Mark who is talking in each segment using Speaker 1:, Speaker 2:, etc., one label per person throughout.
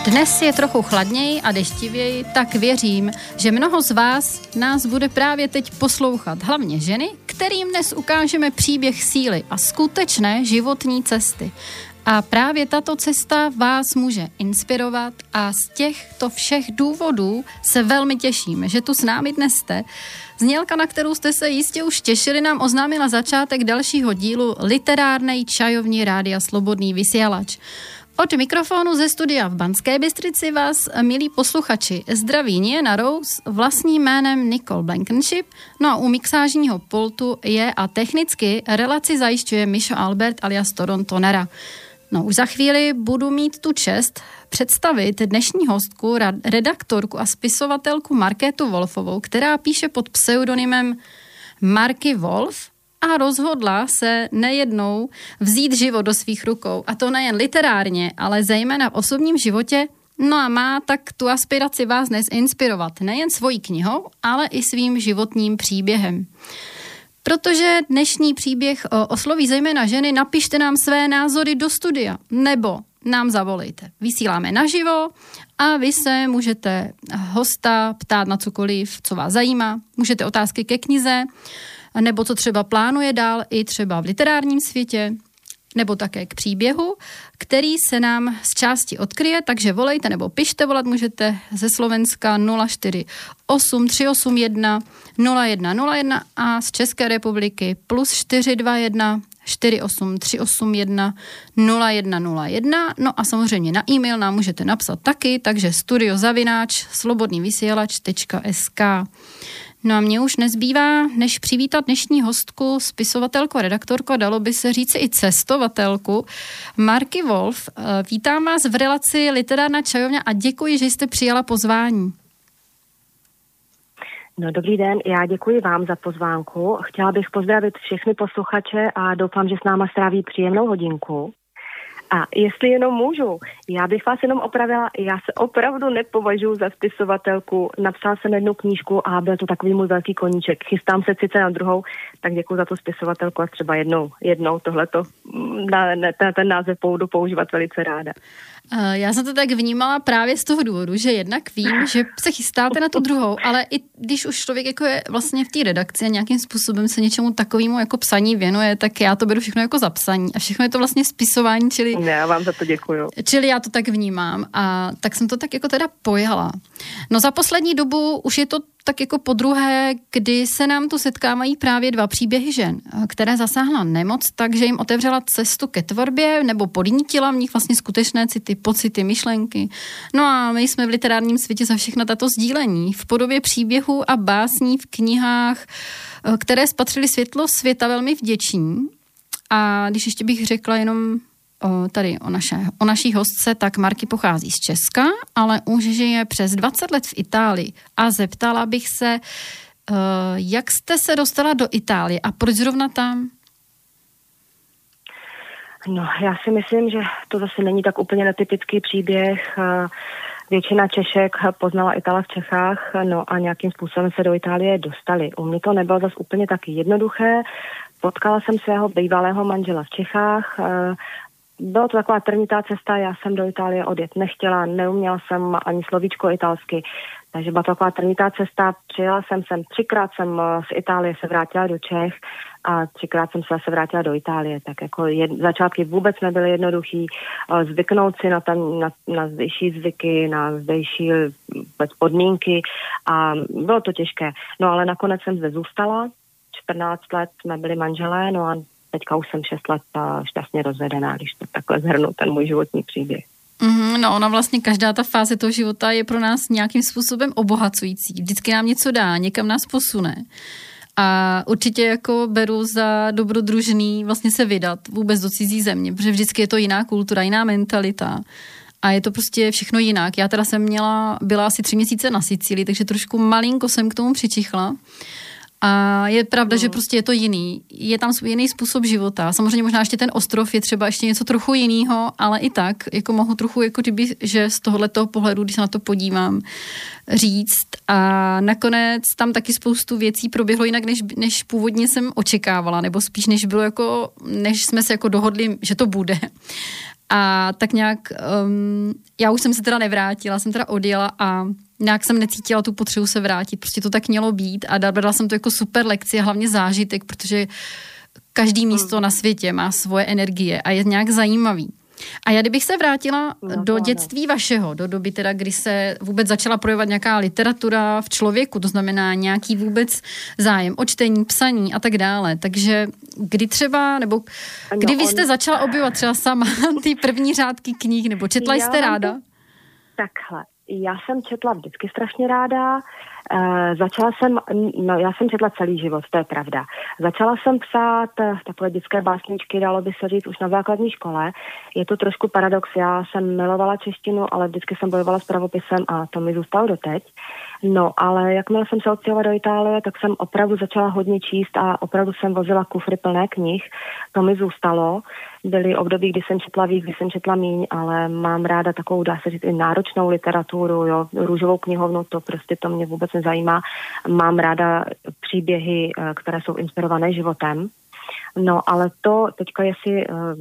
Speaker 1: Dnes je trochu chladněji a deštivěji, tak věřím, že mnoho z vás nás bude právě teď poslouchat, hlavně ženy, kterým dnes ukážeme příběh síly a skutečné životní cesty. A právě tato cesta vás může inspirovat a z těchto všech důvodů se velmi těším, že tu s námi dnes jste. Znělka, na kterou jste se jistě už těšili, nám oznámila začátek dalšího dílu literárnej čajovní Rádia Slobodný vysielač. Od mikrofonu ze studia v Banské Bystrici vás, milí posluchači, zdraví Niena Rose vlastním jménem Nicole Blankenship, no a u mixážního pultu je a technicky relaci zajišťuje Mišo Albert alias Toronto Nera. No už za chvíli budu mít tu čest představit dnešní hostku, redaktorku a spisovatelku Markétu Wolfovou, která píše pod pseudonymem Marky Wolf a rozhodla se nejednou vzít život do svých rukou. A to nejen literárně, ale zejména v osobním životě. No a má tak tu aspiraci vás dnes inspirovat nejen svojí knihou, ale i svým životním příběhem. Protože dnešní příběh osloví zejména ženy, napište nám své názory do studia, nebo nám zavolejte. Vysíláme naživo a vy se můžete hosta ptát na cokoliv, co vás zajímá. Můžete otázky ke knize, nebo co třeba plánuje dál i třeba v literárním světě, nebo také k příběhu, který se nám z části odkryje, takže volejte nebo pište, volat můžete ze Slovenska 048 381 0101 a z České republiky +421 48 381 0101. No a samozřejmě na e-mail nám můžete napsat taky, takže studio@slobodnyvysielac.sk. No a mně už nezbývá, než přivítat dnešní hostku, spisovatelku a redaktorku, a dalo by se říci i cestovatelku, Marky Wolf. Vítám vás v relaci Literárna čajovna a děkuji, že jste přijala pozvání.
Speaker 2: No, dobrý den, já děkuji vám za pozvánku. Chtěla bych pozdravit všechny posluchače a doufám, že s náma stráví příjemnou hodinku. A jestli jenom můžu, já bych vás jenom opravila, já se opravdu nepovažuji za spisovatelku, napsala jsem jednu knížku a byl to takový můj velký koníček. Chystám se sice na druhou, tak děkuji za tu spisovatelku a třeba jednou tohleto, ten název budu používat velice ráda.
Speaker 1: Já jsem to tak vnímala právě z toho důvodu, že jednak vím, že se chystáte na tu druhou, ale i když už člověk jako je vlastně v té redakci a nějakým způsobem se něčemu takovému jako psaní věnuje, tak já to beru všechno jako zapsaní a všechno je to vlastně spisování, čili...
Speaker 2: Já vám za to děkuju.
Speaker 1: Čili já to tak vnímám a tak jsem to tak jako teda pojala. No za poslední dobu už je to tak jako podruhé, kdy se nám tu setkávají právě dva příběhy žen, které zasáhla nemoc, takže jim otevřela cestu ke tvorbě nebo podnítila v nich vlastně skutečné city, pocity, myšlenky. No a my jsme v literárním světě za všechna tato sdílení v podobě příběhů a básní v knihách, které spatřily světlo světa, velmi vděční. A když ještě bych řekla jenom tady o naší hostce, tak Marky pochází z Česka, ale už žije přes 20 let v Itálii. A zeptala bych se, jak jste se dostala do Itálie a proč zrovna tam?
Speaker 2: No, já si myslím, že to zase není tak úplně netypický příběh. Většina Češek poznala Itala v Čechách, no a nějakým způsobem se do Itálie dostali. U mě to nebylo zase úplně taky jednoduché. Potkala jsem svého bývalého manžela v Čechách. Byla to taková trnitá cesta, já jsem do Itálie odjet nechtěla, neuměla jsem ani slovíčko italsky, takže byla to taková trnitá cesta, přijela jsem sem, 3krát jsem z Itálie se vrátila do Čech a 3krát jsem se zase vrátila do Itálie, tak jako začátky vůbec nebyly jednoduchý, zvyknout si na zdejší zvyky, na zdejší podmínky a bylo to těžké, no ale nakonec jsem zde zůstala, 14 let jsme byli manželé, no a teďka už jsem 6 let šťastně rozvedená, když to takhle zhrnu, ten můj životní příběh.
Speaker 1: No ona vlastně každá ta fáze toho života je pro nás nějakým způsobem obohacující. Vždycky nám něco dá, někam nás posune. A určitě jako beru za dobrodružný vlastně se vydat vůbec do cizí země, protože vždycky je to jiná kultura, jiná mentalita. A je to prostě všechno jinak. Já teda byla asi 3 měsíce na Sicílii, takže trošku malinko jsem k tomu přičichla. A je pravda, že prostě je to jiný. Je tam jiný způsob života. Samozřejmě možná ještě ten ostrov je třeba ještě něco trochu jinýho, ale i tak, jako mohu trochu, jako kdyby, že z tohohletoho pohledu, když se na to podívám, říct. A nakonec tam taky spoustu věcí proběhlo jinak, než původně jsem očekávala, nebo spíš než jsme se jako dohodli, že to bude. A tak nějak, já už jsem se teda nevrátila, jsem teda odjela a nějak jsem necítila tu potřebu se vrátit, prostě to tak mělo být a dala jsem to jako super lekci a hlavně zážitek, protože každý místo na světě má svoje energie a je nějak zajímavý. A já kdybych se vrátila do dětství vašeho, do doby teda, kdy se vůbec začala projevovat nějaká literatura v člověku, to znamená nějaký vůbec zájem o čtení, psaní a tak dále. Takže kdy třeba, nebo kdy vy jste začala objevovat třeba sama ty první řádky knih, nebo četla jste ráda?
Speaker 2: Takhle. Já jsem četla vždycky strašně ráda. Já jsem četla celý život, to je pravda. Začala jsem psát takové dětské básničky, dalo by se říct, už na základní škole. Je to trošku paradox, já jsem milovala češtinu, ale vždycky jsem bojovala s pravopisem a to mi zůstalo doteď. No, ale jakmile jsem se odstěhovala do Itálie, tak jsem opravdu začala hodně číst a opravdu jsem vozila kufry plné knih. To mi zůstalo. Byly období, kdy jsem četla víc, kdy jsem četla míň, ale mám ráda takovou, dá se říct, i náročnou literaturu, jo, růžovou knihovnu, to prostě to mě vůbec nezajímá. Mám ráda příběhy, které jsou inspirované životem. No, ale to teďka jestli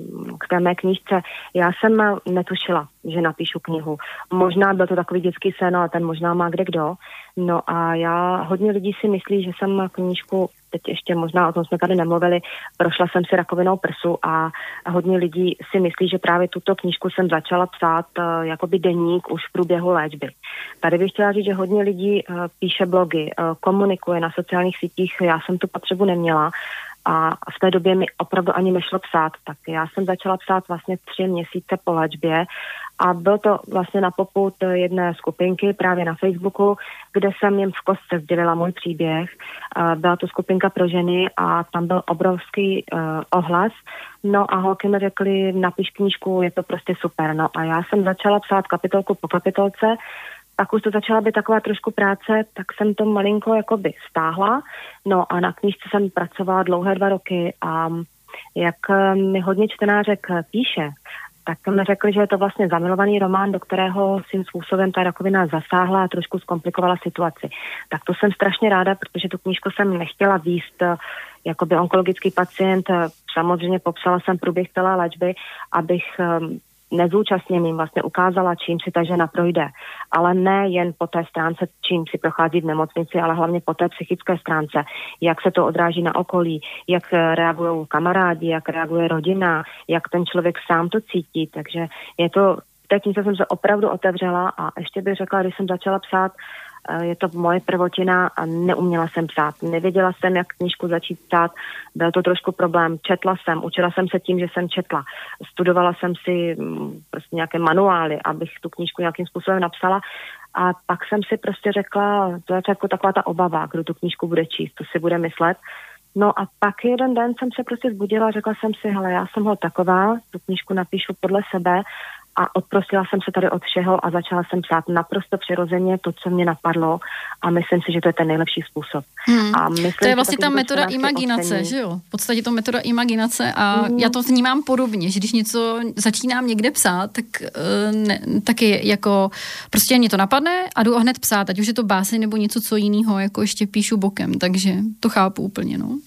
Speaker 2: k té mé knížce, já jsem netušila, že napíšu knihu. Možná byl to takový dětský sen, ale ten možná má kdekdo. No a hodně lidí si myslí, že jsem knížku, teď ještě možná o tom jsme tady nemluvili, prošla jsem si rakovinou prsu a hodně lidí si myslí, že právě tuto knížku jsem začala psát jakoby deník už v průběhu léčby. Tady bych chtěla říct, že hodně lidí píše blogy, komunikuje na sociálních sítích, já jsem tu potřebu neměla. A v té době mi opravdu ani nešlo psát, tak já jsem začala psát vlastně 3 měsíce po léčbě a byl to vlastně na popud jedné skupinky právě na Facebooku, kde jsem jen v kostce sdělila můj příběh. Byla to skupinka pro ženy a tam byl obrovský ohlas. No a holky mi řekly, napiš knížku, je to prostě super. No a já jsem začala psát kapitolku po kapitolce. Pak už to začala být taková trošku práce, tak jsem to malinko jakoby stáhla. No a na knížce jsem pracovala dlouhé 2 roky a jak mi hodně čtenářek píše, tak mi řekli, že je to vlastně zamilovaný román, do kterého svým způsobem ta rakovina zasáhla a trošku zkomplikovala situaci. Tak to jsem strašně ráda, protože tu knížku jsem nechtěla víst jakoby onkologický pacient. Samozřejmě popsala jsem průběh celé léčby, abych nezúčastněným vlastně ukázala, čím si ta žena projde. Ale ne jen po té stránce, čím si prochází v nemocnici, ale hlavně po té psychické stránce. Jak se to odráží na okolí, jak reagují kamarádi, jak reaguje rodina, jak ten člověk sám to cítí. Takže je to, v té knize jsem se opravdu otevřela a ještě bych řekla, když jsem začala psát, je to moje prvotina a neuměla jsem psát. Nevěděla jsem, jak knížku začít psát. Byl to trošku problém. Učila jsem se tím, že jsem četla. Studovala jsem si prostě nějaké manuály, abych tu knížku nějakým způsobem napsala. A pak jsem si prostě řekla, to je jako taková ta obava, kdo tu knížku bude číst, to si bude myslet. No a pak jeden den jsem se prostě zbudila a řekla jsem si, hele, já jsem taková, tu knížku napíšu podle sebe. A odprostila jsem se tady od všeho a začala jsem psát naprosto přirozeně to, co mě napadlo a myslím si, že to je ten nejlepší způsob. A myslím,
Speaker 1: to je vlastně ta metoda imaginace, že jo? V podstatě to metoda imaginace a já to vnímám podobně, že když něco začínám někde psát, tak taky jako prostě mě to napadne a jdu hned psát, ať už je to báseň nebo něco co jiného, jako ještě píšu bokem, takže to chápu úplně, no.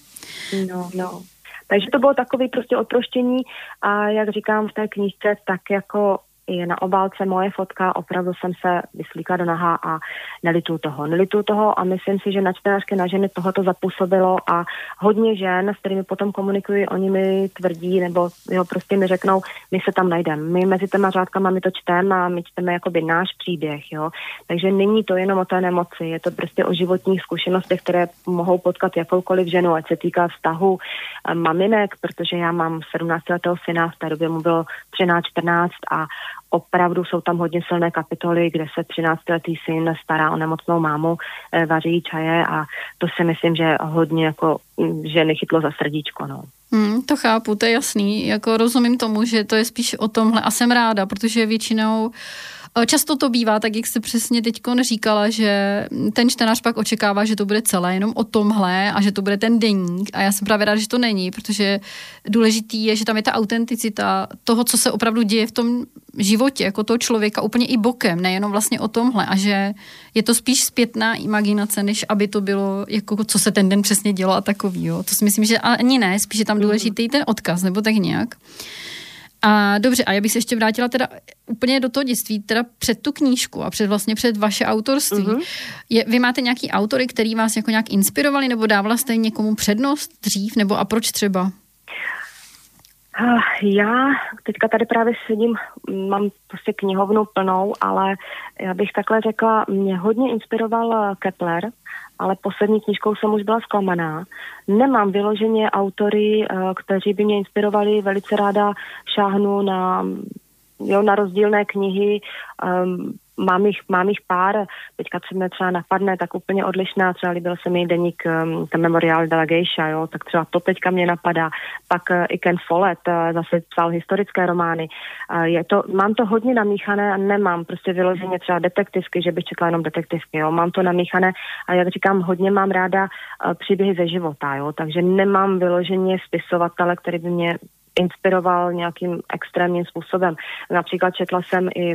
Speaker 2: No. Takže to bylo takové prostě odproštění a jak říkám v té knížce, tak jako je na obálce moje fotka, opravdu jsem se vyslíkla do naha a nelituju toho a myslím si, že na čtenářky, na ženy tohoto zapůsobilo a hodně žen, s kterými potom komunikuji, oni mi tvrdí, nebo jo, prostě mi řeknou, my se tam najdeme. My mezi těma řádkama my to čteme a my čteme jakoby náš příběh, jo. Takže není to jenom o té nemoci, je to prostě o životních zkušenostech, které mohou potkat jakoukoliv ženu, ať se týká vztahu maminek, protože já mám 17letého syna, v té době mu bylo 13-14 a opravdu jsou tam hodně silné kapitoly, kde se 13letý syn stará o nemocnou mámu, vaří čaje a to si myslím, že hodně jako ženy chytlo za srdíčko, no.
Speaker 1: To chápu, to je jasný, jako rozumím tomu, že to je spíš o tomhle a jsem ráda, protože většinou často to bývá, tak jak jste přesně teďko říkala, že ten čtenář pak očekává, že to bude celé jenom o tomhle a že to bude ten deník a já jsem právě ráda, že to není, protože důležitý je, že tam je ta autenticita toho, co se opravdu děje v tom životě, jako toho člověka úplně i bokem, nejenom vlastně o tomhle a že je to spíš zpětná imaginace, než aby to bylo, jako co se ten den přesně dělo a takový, jo. To si myslím, že ani ne, spíš je tam důležitý ten odkaz, nebo tak nějak. A dobře, a já bych se ještě vrátila teda úplně do toho dětství, teda před tu knížku a před vaše autorství. Vy máte nějaký autory, který vás jako nějak inspirovali, nebo dávala jste někomu přednost dřív, nebo a proč třeba?
Speaker 2: Já teďka tady právě sedím, mám prostě knihovnu plnou, ale já bych takhle řekla, mě hodně inspiroval Kepler, ale poslední knížkou jsem už byla zklamaná. Nemám vyloženě autory, kteří by mě inspirovali, velice ráda šáhnu na rozdílné knihy, mám jich pár, teďka co mě třeba napadne, tak úplně odlišná, třeba líbil se mi deník ten Memorial de la Geisha, jo, tak třeba to teďka mě napadá, pak i Ken Follett zase psal historické romány, mám to hodně namíchané a nemám prostě vyloženě třeba detektivky, že bych četla jenom detektivky, jo, mám to namíchané a jak říkám, hodně mám ráda příběhy ze života, jo, takže nemám vyloženě spisovatele, který by mě inspiroval nějakým extrémním způsobem. Například četla jsem i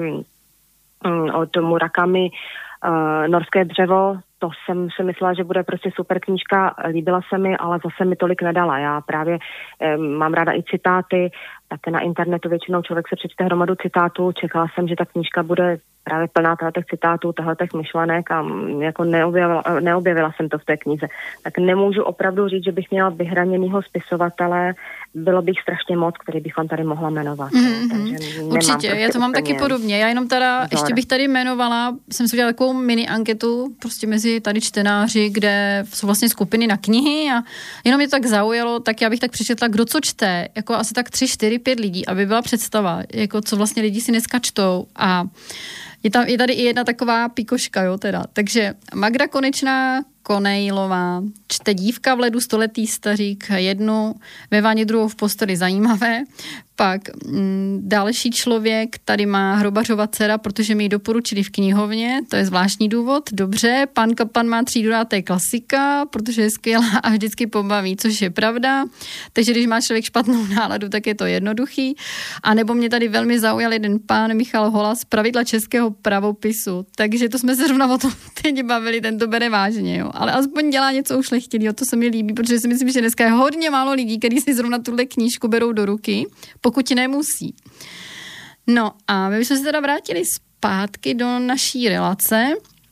Speaker 2: od Murakami Norské dřevo, to jsem si myslela, že bude prostě super knížka, líbila se mi, ale zase mi tolik nedala. Já právě mám ráda i citáty, tak na internetu většinou člověk se přečte hromadu citátů, čekala jsem, že ta knížka bude právě plná těch citátů, těch myšlenek a jako neobjevila jsem to v té knize. Tak nemůžu opravdu říct, že bych měla vyhraněnýho spisovatele, bylo bych strašně moc, který bych vám tady mohla jmenovat. Takže
Speaker 1: určitě,
Speaker 2: prostě
Speaker 1: já to mám taky podobně. Já jenom teda, ještě bych tady jmenovala, jsem si udělala takovou mini anketu prostě mezi tady čtenáři, kde jsou vlastně skupiny na knihy a jenom mě to tak zaujalo, tak já bych tak přečetla, kdo co čte, jako asi tak 3, 4, 5 lidí, aby byla představa, jako co vlastně lidi si dneska čtou a je tady i jedna taková pikoška, jo, teda. Takže Magda Konečná Konejlová čte Dívka v ledu, Stoletý stařík, jednu, ve vaně, druhou v posteli, zajímavé. Pak další člověk tady má Hrobařova dcera, protože mi ji doporučili v knihovně, to je zvláštní důvod, dobře. Pan Kapan má Třídu, to je klasika, protože je skvělá a vždycky pobaví, což je pravda. Takže když má člověk špatnou náladu, tak je to jednoduchý. A nebo mě tady velmi zaujal jeden pán Michal Holas, Pravidla českého pravopisu. Takže to jsme se zrovna o tom teď bavili, ten to bere vážně, jo. Ale aspoň dělá něco ušlechtilého, to se mi líbí, protože si myslím, že dneska je hodně málo lidí, kteří si zrovna tuhle knížku berou do ruky, pokud nemusí. No a my jsme se teda vrátili zpátky do naší relace.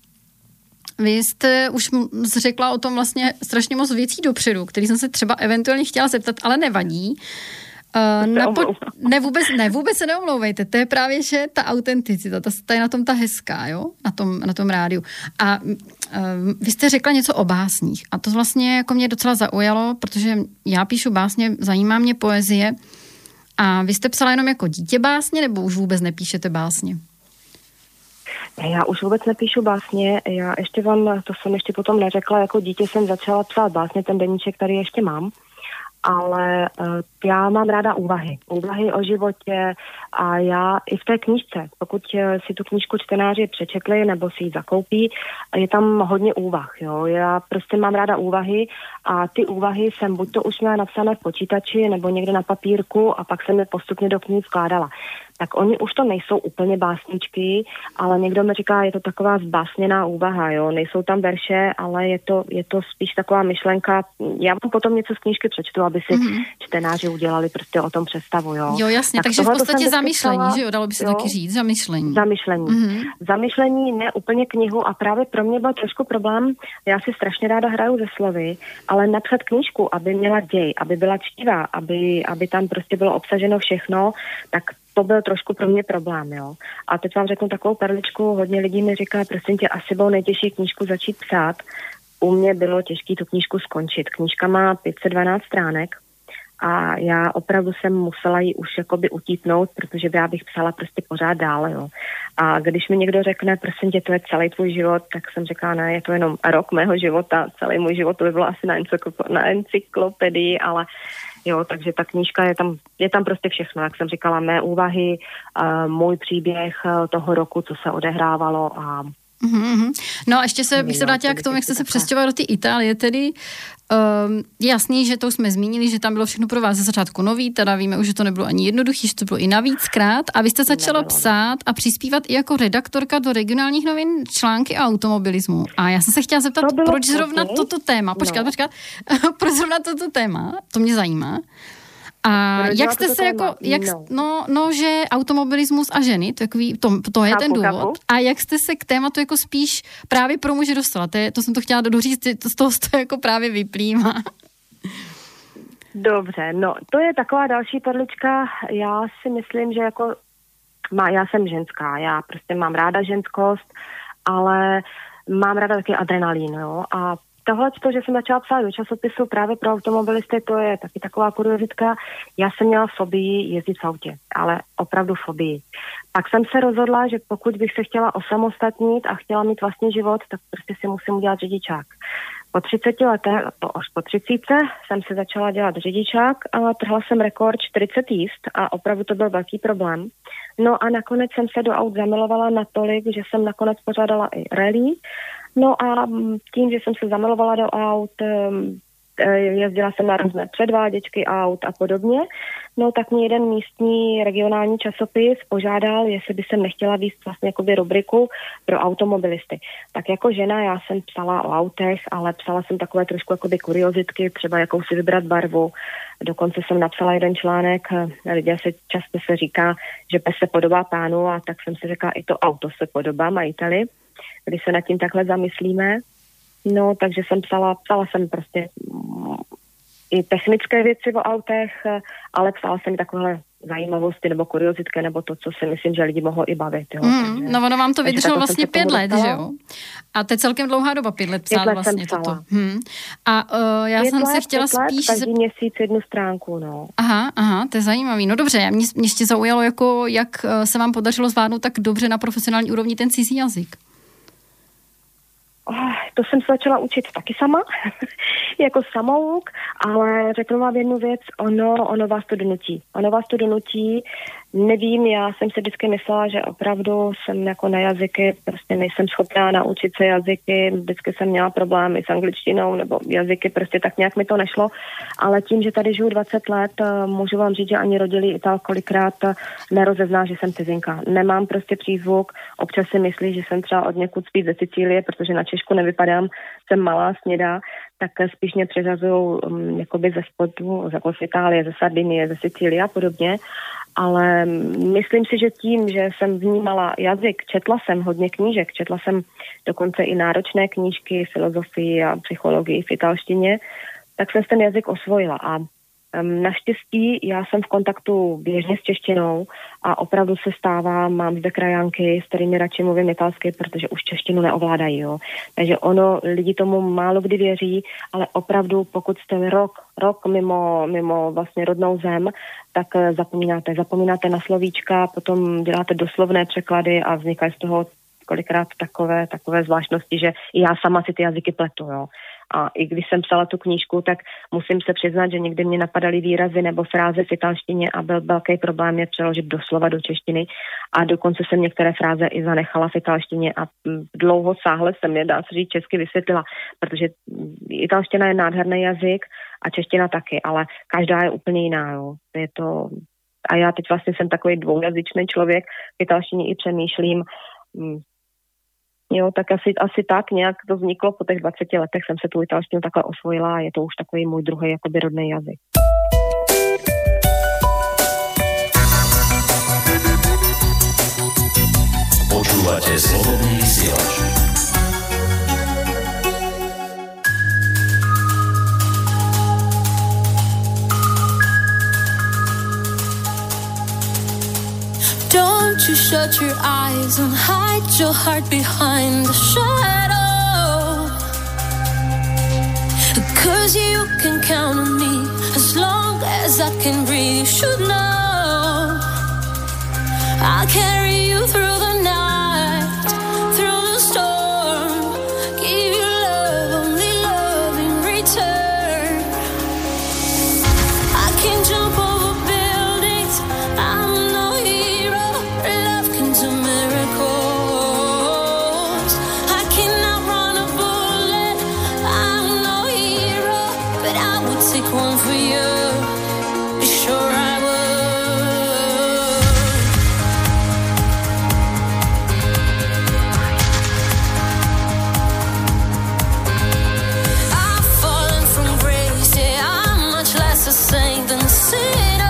Speaker 1: Vy jste už řekla o tom vlastně strašně moc věcí dopředu, který jsem se třeba eventuálně chtěla zeptat, ale nevadí. Vůbec se neomlouvejte, to je právě, že ta autenticita, ta je na tom ta hezká, jo, na tom rádiu. A vy jste řekla něco o básních a to vlastně jako mě docela zaujalo, protože já píšu básně, zajímá mě poezie a vy jste psala jenom jako dítě básně, nebo už vůbec nepíšete básně?
Speaker 2: Já už vůbec nepíšu básně, já ještě vám, to jsem ještě potom neřekla, jako dítě jsem začala psát básně, ten deníček, který ještě mám, ale já mám ráda úvahy o životě a já i v té knížce, pokud si tu knížku čtenáři přečetli nebo si ji zakoupí, je tam hodně úvah, jo. Já prostě mám ráda úvahy a ty úvahy jsem buď to už měla napsané v počítači nebo někde na papírku a pak jsem je postupně do knih vkládala. Tak oni už to nejsou úplně básničky, ale někdo mi říká, je to taková zbásněná úvaha, jo. Nejsou tam verše, ale je to spíš taková myšlenka. Já vám potom něco z knížky přečtu, aby si čtenáři udělali prostě o tom představu, jo.
Speaker 1: Jo, jasně, takže v podstatě zamyšlení, že jo, dalo by se taky říct, zamyšlení.
Speaker 2: Zamyšlení, ne úplně knihu a právě pro mě byl trošku problém, já si strašně ráda hraju ze slovy, ale napsat knížku, aby měla děj, aby byla čtivá, aby tam prostě bylo obsaženo všechno, tak to byl trošku pro mě problém, jo. A teď vám řeknu takovou perličku, hodně lidí mi říká, prosím tě, asi bylo nejtěžší knížku začít psát. U mě bylo těžké tu knížku skončit. Knížka má 512 stránek a já opravdu jsem musela ji už jakoby utípnout, protože já bych psala prostě pořád dále, jo. A když mi někdo řekne, prosím tě, to je celý tvůj život, tak jsem řekla, ne, je to jenom rok mého života, celý můj život, to by bylo asi na encyklopedii, ale jo, takže ta knížka je tam prostě všechno, jak jsem říkala, mé úvahy, můj příběh toho roku, co se odehrávalo a
Speaker 1: No a ještě bych se vrátila k tomu, jak jste se přestěhovala do té Itálie, tedy je jasný, že to jsme zmínili, že tam bylo všechno pro vás ze začátku nový, teda víme už, že to nebylo ani jednoduchý, že to bylo i navíckrát a vy jste začala psát a přispívat i jako redaktorka do regionálních novin články o automobilismu. A já jsem se chtěla zeptat, proč zrovna toto téma, počkat, proč zrovna toto téma, to mě zajímá. A jak jste se jako, že automobilismus a ženy, takový, to je ten důvod. Chápu. A jak jste se k tématu jako spíš právě pro muže dostala? To jsem to chtěla doříct, z toho jako právě vyplývá.
Speaker 2: Dobře, no to je taková další perlička. Já si myslím, že jako já jsem ženská, já prostě mám ráda ženskost, ale mám ráda taky adrenalín, jo, a tohle, že jsem začala psát do časopisu právě pro automobilisty, to je taky taková kuriozitka. Já jsem měla fobii jezdit v autě, ale opravdu fobii. Pak jsem se rozhodla, že pokud bych se chtěla osamostatnit a chtěla mít vlastní život, tak prostě si musím udělat řidičák. Po 30 letech, až po 30 jsem se začala dělat řidičák a trhla jsem rekord 40 jízd a opravdu to byl velký problém. No a nakonec jsem se do aut zamilovala natolik, že jsem nakonec pořádala i rally. No a tím, že jsem se zamilovala do aut, jezdila jsem na různé předváděčky aut a podobně, no tak mě jeden místní regionální časopis požádal, jestli by jsem nechtěla vést vlastně jakoby rubriku pro automobilisty. Tak jako žena já jsem psala o autech, ale psala jsem takové trošku jakoby kuriozitky, třeba jakou si vybrat barvu. Dokonce jsem napsala jeden článek, lidé se často se říká, že pes se podobá pánu, a tak jsem si řekla, i to auto se podobá majiteli, když se nad tím takhle zamyslíme. No, takže jsem psala jsem prostě i technické věci o autech, ale psala jsem takové zajímavosti nebo kuriozitky, nebo to, co si myslím, že lidi mohou i bavit. Jo.
Speaker 1: No ono vám to vydrželo vlastně 5 let, že jo? A to je celkem dlouhá doba, 5 let psát vlastně toto. A já jsem se chtěla spíš...
Speaker 2: Každý měsíc 1 stránku, no.
Speaker 1: Aha, to je zajímavý. No dobře, mě ještě zaujalo, jako, jak se vám podařilo zvládnout tak dobře na profesionální úrovni ten cizí jazyk.
Speaker 2: To jsem se začala učit taky sama, jako samouk, ale řeknu vám jednu věc, ono vás to donutí. Ono vás to donutí, nevím, já jsem si vždycky myslela, že opravdu jsem jako na jazyky, prostě nejsem schopná naučit se jazyky, vždycky jsem měla problémy s angličtinou nebo jazyky, prostě tak nějak mi to nešlo, ale tím, že tady žiju 20 let, můžu vám říct, že ani rodilý Ital kolikrát nerozezná, že jsem cizinka. Nemám prostě přízvuk, občas si myslí, že jsem třeba od někud spíš ze Sicílie, protože na Češku nevypadám, jsem malá, snědá, tak spíš mě přeřazují jakoby ze spodu, jako z Itálie, ze Sardinie, ze Sicílie a podobně. Ale myslím si, že tím, že jsem vnímala jazyk, četla jsem hodně knížek, četla jsem dokonce i náročné knížky, filozofii a psychologii v italštině, tak jsem ten jazyk osvojila. A naštěstí já jsem v kontaktu běžně s češtinou a opravdu se stává, mám zde krajanky, s kterými radši mluvím italsky, protože už češtinu neovládají. Jo. Takže lidi tomu málo kdy věří, ale opravdu pokud jste rok mimo vlastně rodnou zem, tak zapomínáte na slovíčka, potom děláte doslovné překlady a vznikají z toho kolikrát takové zvláštnosti, že i já sama si ty jazyky pletu, jo. A i když jsem psala tu knížku, tak musím se přiznat, že někdy mě napadaly výrazy nebo fráze v italštině a byl velký problém je přeložit doslova do češtiny a dokonce jsem některé fráze i zanechala v italštině a dlouho sáhle jsem je, dá se říct, česky vysvětlila, protože italština je nádherný jazyk a čeština taky, ale každá je úplně jiná, jo. Je to... A já teď vlastně jsem takový dvoujazyčný člověk, v italštině i přemýšlím. Jo, tak asi tak nějak to vzniklo, po těch 20 letech jsem se tu italštinu takhle osvojila a je to už takový můj druhý jakoby rodný jazyk.
Speaker 3: Počúvate Slobodný vysielač.
Speaker 4: Don't you shut your eyes and hide your heart behind the shadow, 'cause you can count on me as long as I can breathe. You should know I'll carry you through the night, through the storm, give you love, only love in return. I can jump over buildings, I'm no hero, love can do miracles. I cannot run a bullet, I'm no hero, but I would take one for you, be sure I would. I've fallen from grace, yeah, I'm much less a saint than sin.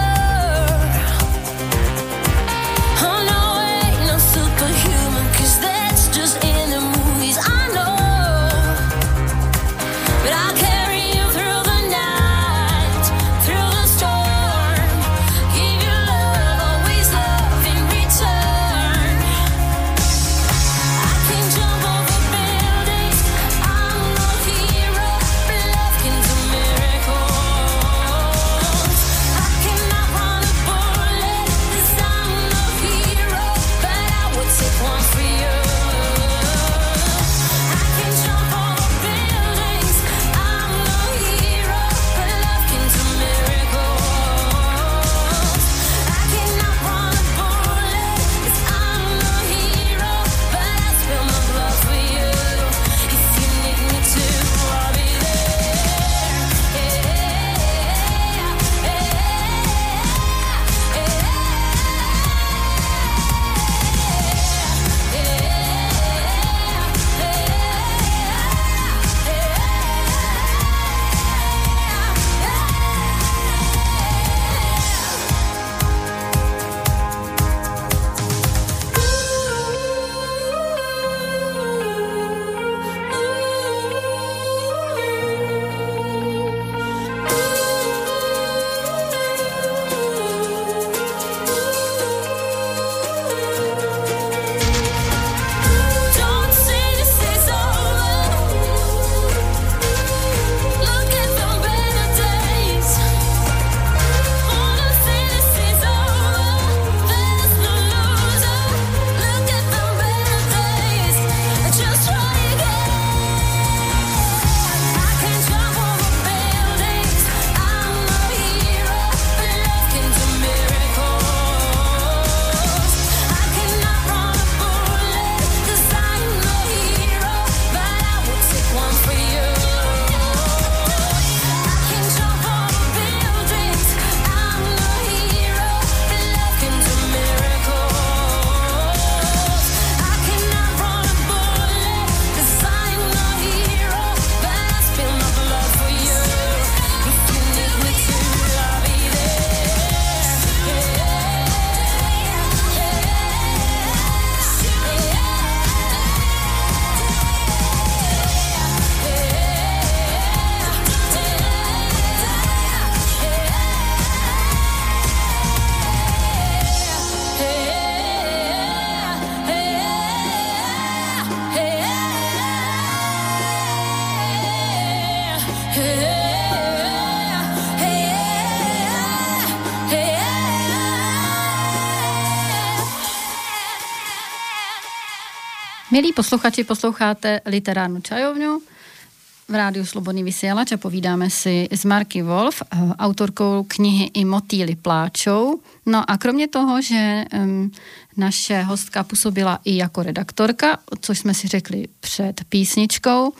Speaker 1: Milí posluchači, posloucháte Literárnu čajovnu v rádiu Slobodný vysílač a povídáme si s Marky Wolf, autorkou knihy I motýly pláčou. No a kromě toho, že naše hostka působila i jako redaktorka, což jsme si řekli před písničkou,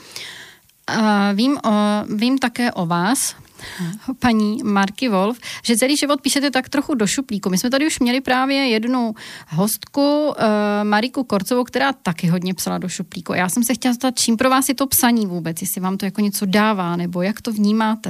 Speaker 1: vím také o vás, paní Marky Wolf, že celý život píšete tak trochu do šuplíku. My jsme tady už měli právě jednu hostku, Mariku Korcovou, která taky hodně psala do šuplíku. Já jsem se chtěla zeptat, čím pro vás je to psaní vůbec, jestli vám to jako něco dává, nebo jak to vnímáte?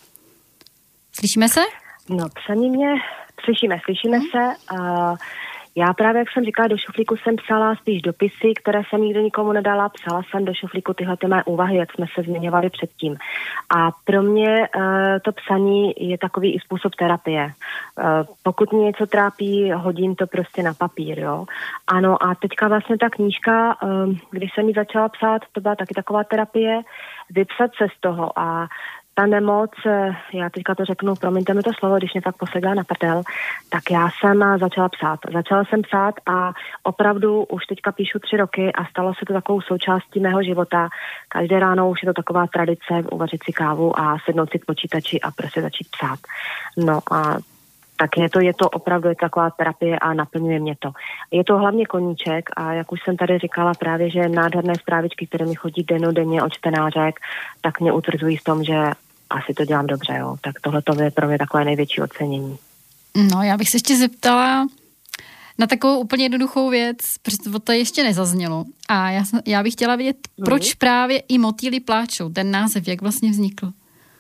Speaker 1: Slyšíme se?
Speaker 2: No, psaní slyšíme se. Já právě, jak jsem říkala, do šuflíku jsem psala spíš dopisy, které jsem nikdo nikomu nedala. Psala jsem do šuflíku tyhle mé úvahy, jak jsme se zmiňovali předtím. A pro mě to psaní je takový i způsob terapie. Pokud mě něco trápí, hodím to prostě na papír, jo. Ano, a teďka vlastně ta knížka, když jsem ji začala psát, to byla taky taková terapie, vypsat se z toho a ta nemoc, já teďka to řeknu, promiňte mi to slovo, když mě tak posedá na prdel, tak já jsem začala psát. Začala jsem psát a opravdu už teďka píšu 3 roky a stalo se to takovou součástí mého života. Každé ráno už je to taková tradice uvařit si kávu a sednout si k počítači a prostě začít psát. No a tak je to opravdu taková terapie a naplňuje mě to. Je to hlavně koníček a jak už jsem tady říkala právě, že nádherné zprávičky, které mi chodí denně od čtenářek, tak mě utvrzují v tom, že asi to dělám dobře, jo. Tak tohle to je pro mě takové největší ocenění.
Speaker 1: No, já bych se ještě zeptala na takovou úplně jednoduchou věc, protože to ještě nezaznělo. A já bych chtěla vědět, proč právě I motýly pláčou, ten název, jak vlastně vznikl?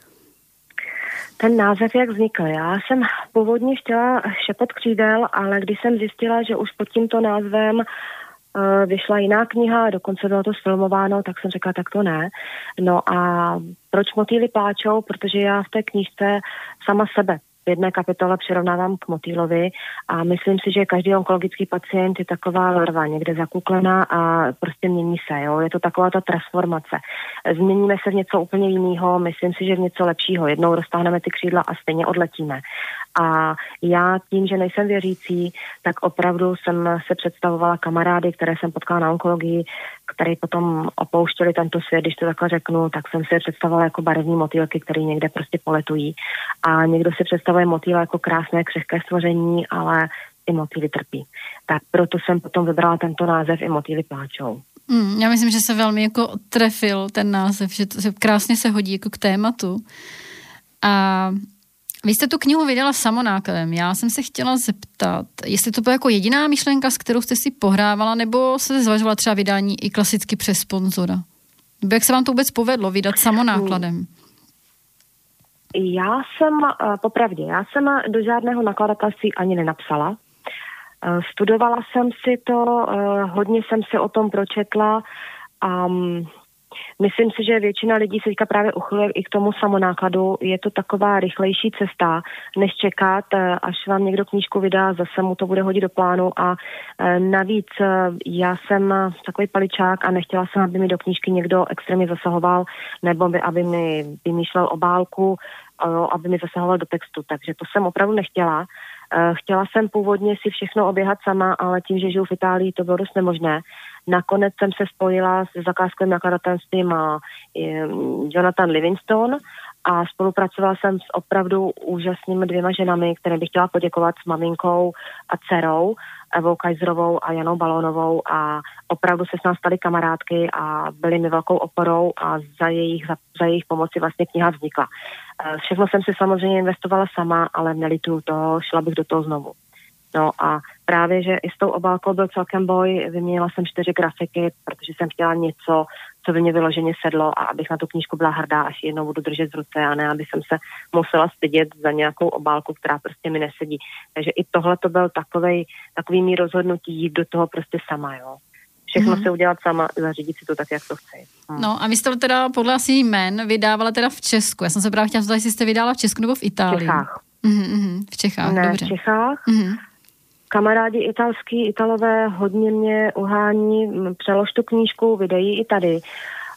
Speaker 2: Ten název, jak vznikl? Já jsem původně chtěla Šepot křídel, ale když jsem zjistila, že už pod tímto názvem vyšla jiná kniha, dokonce bylo to sfilmováno, tak jsem řekla, tak to ne. No a proč motýly pláčou? Protože já v té knížce sama sebe v jedné kapitole přirovnávám k motýlovi a myslím si, že každý onkologický pacient je taková larva někde zakuklená a prostě mění se, jo. Je to taková ta transformace. Změníme se v něco úplně jiného, myslím si, že v něco lepšího. Jednou roztáhneme ty křídla a stejně odletíme. A já tím, že nejsem věřící, tak opravdu jsem se představovala kamarády, které jsem potkala na onkologii, které potom opouštěli tento svět, když to takhle řeknu, tak jsem si je představovala jako barevní motýlky, které někde prostě poletují. A někdo si představuje motýla jako krásné, křehké stvoření, ale i motýly trpí. Tak proto jsem potom vybrala tento název I motýly pláčou.
Speaker 1: Já myslím, že se velmi jako trefil ten název, že krásně se hodí jako k tématu. A vy jste tu knihu vydala samonákladem. Já jsem se chtěla zeptat, jestli to byla jako jediná myšlenka, s kterou jste si pohrávala, nebo se zvažovala třeba vydání i klasicky přes sponzora? Nebo jak se vám to vůbec povedlo vydat samonákladem?
Speaker 2: Já jsem do žádného nakladatelství ani nenapsala. Studovala jsem si to, hodně jsem si o tom pročetla a myslím si, že většina lidí se teďka právě uchyluje i k tomu samonákladu. Je to taková rychlejší cesta, než čekat, až vám někdo knížku vydá, zase mu to bude hodit do plánu a navíc já jsem takový paličák a nechtěla jsem, aby mi do knížky někdo extrémně zasahoval, nebo aby mi vymýšlel obálku, aby mi zasahoval do textu, takže to jsem opravdu nechtěla. Chtěla jsem původně si všechno oběhat sama, ale tím, že žiju v Itálii, to bylo dost nemožné. Nakonec jsem se spojila s zakázkovým nakladatelstvím Jonathan Livingstone a spolupracovala jsem s opravdu úžasnými 2 ženami, které bych chtěla poděkovat, s maminkou a dcerou, Evou Kajzrovou a Janou Balónovou a opravdu se s nás staly kamarádky a byly mi velkou oporou a za jejich pomoci vlastně kniha vznikla. Všechno jsem si samozřejmě investovala sama, ale nelituju toho, šla bych do toho znovu. No a právě, že i s tou obálkou byl celkem boj, vyměnila jsem 4 grafiky, protože jsem chtěla něco, co by mě vyloženě sedlo a abych na tu knížku byla hrdá, až jednou budu držet v ruce a ne, aby jsem se musela stydět za nějakou obálku, která prostě mi nesedí. Takže i tohle to byl takový mý rozhodnutí jít do toho prostě sama, jo. Všechno se udělat sama, zařídit si to tak, jak to chci.
Speaker 1: No a vy jste teda podle asi jmen vydávala teda v Česku. Já jsem se právě chtěla zeptat, jestli jste vydala v Česku nebo v Itálii.
Speaker 2: V Čechách.
Speaker 1: V Čechách,
Speaker 2: ne,
Speaker 1: dobře.
Speaker 2: v Čechách. Kamarádi Italové hodně mě uhání, přelož tu knížku, vydají i tady.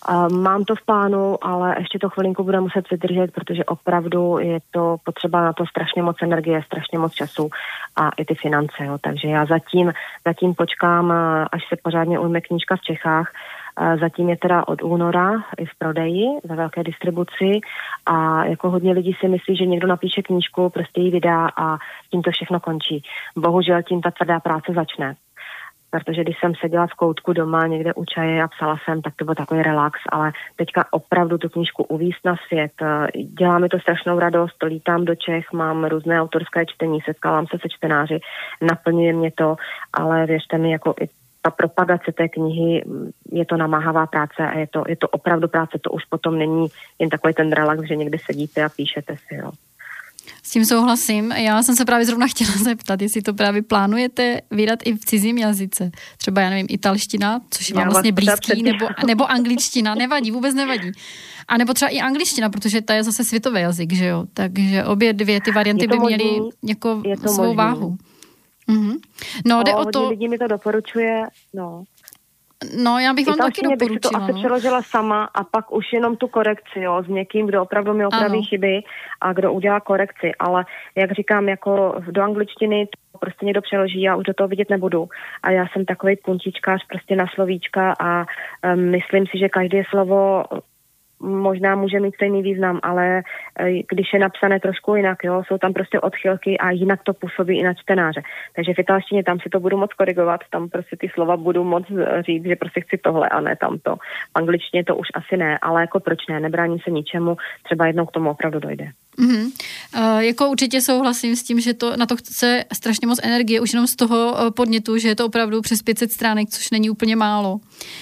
Speaker 2: Mám to v plánu, ale ještě to chvilinku bude muset vydržet, protože opravdu je to potřeba na to strašně moc energie, strašně moc času a i ty finance. Jo. Takže já zatím počkám, až se pořádně ujme knížka v Čechách. Zatím je teda od února i v prodeji ve velké distribuci a jako hodně lidí si myslí, že někdo napíše knížku, prostě ji vydá a tím to všechno končí. Bohužel tím ta tvrdá práce začne. Protože když jsem seděla v koutku doma někde u čaje a psala jsem, tak to byl takový relax, ale teďka opravdu tu knížku uvízt na svět. Dělá mi to strašnou radost, lítám do Čech, mám různé autorské čtení, setkávám se čtenáři, naplňuje mě to, ale věřte mi, jako i ta propagace té knihy, je to namáhavá práce a je to opravdu práce, to už potom není jen takový ten relax, že někdy sedíte a píšete si, jo.
Speaker 1: S tím souhlasím. Já jsem se právě zrovna chtěla zeptat, jestli to právě plánujete vydat i v cizím jazyce. Třeba, já nevím, italština, což je vám vlastně blízký, nebo angličtina, nevadí, vůbec nevadí. A nebo třeba i angličtina, protože ta je zase světový jazyk, že jo? Takže obě dvě ty varianty by měly jako svou váhu. Mhm. No, jde o to...
Speaker 2: Hodně lidí mi to doporučuje, no.
Speaker 1: No, já bych vám taky doporučila.
Speaker 2: Bych to asi přeložila sama a pak už jenom tu korekci, jo, s někým, kdo opravdu mi opraví chyby a kdo udělá korekci, ale jak říkám, jako do angličtiny to prostě někdo přeloží, já už do toho vidět nebudu a já jsem takovej puntičkář prostě na slovíčka a myslím si, že každé slovo možná může mít stejný význam, ale když je napsané trošku jinak, jo, jsou tam prostě odchylky a jinak to působí i na čtenáře. Takže v italštině tam si to budu moc korigovat, tam prostě ty slova budu moc říct, že prostě chci tohle a ne tamto. V angličtině to už asi ne, ale jako proč ne, nebráním se ničemu, třeba jednou k tomu opravdu dojde.
Speaker 1: Mm-hmm. Jako určitě souhlasím s tím, že to na to chce strašně moc energie, už jenom z toho podnětu, že je to opravdu přes 500 stránek, což není úplně málo.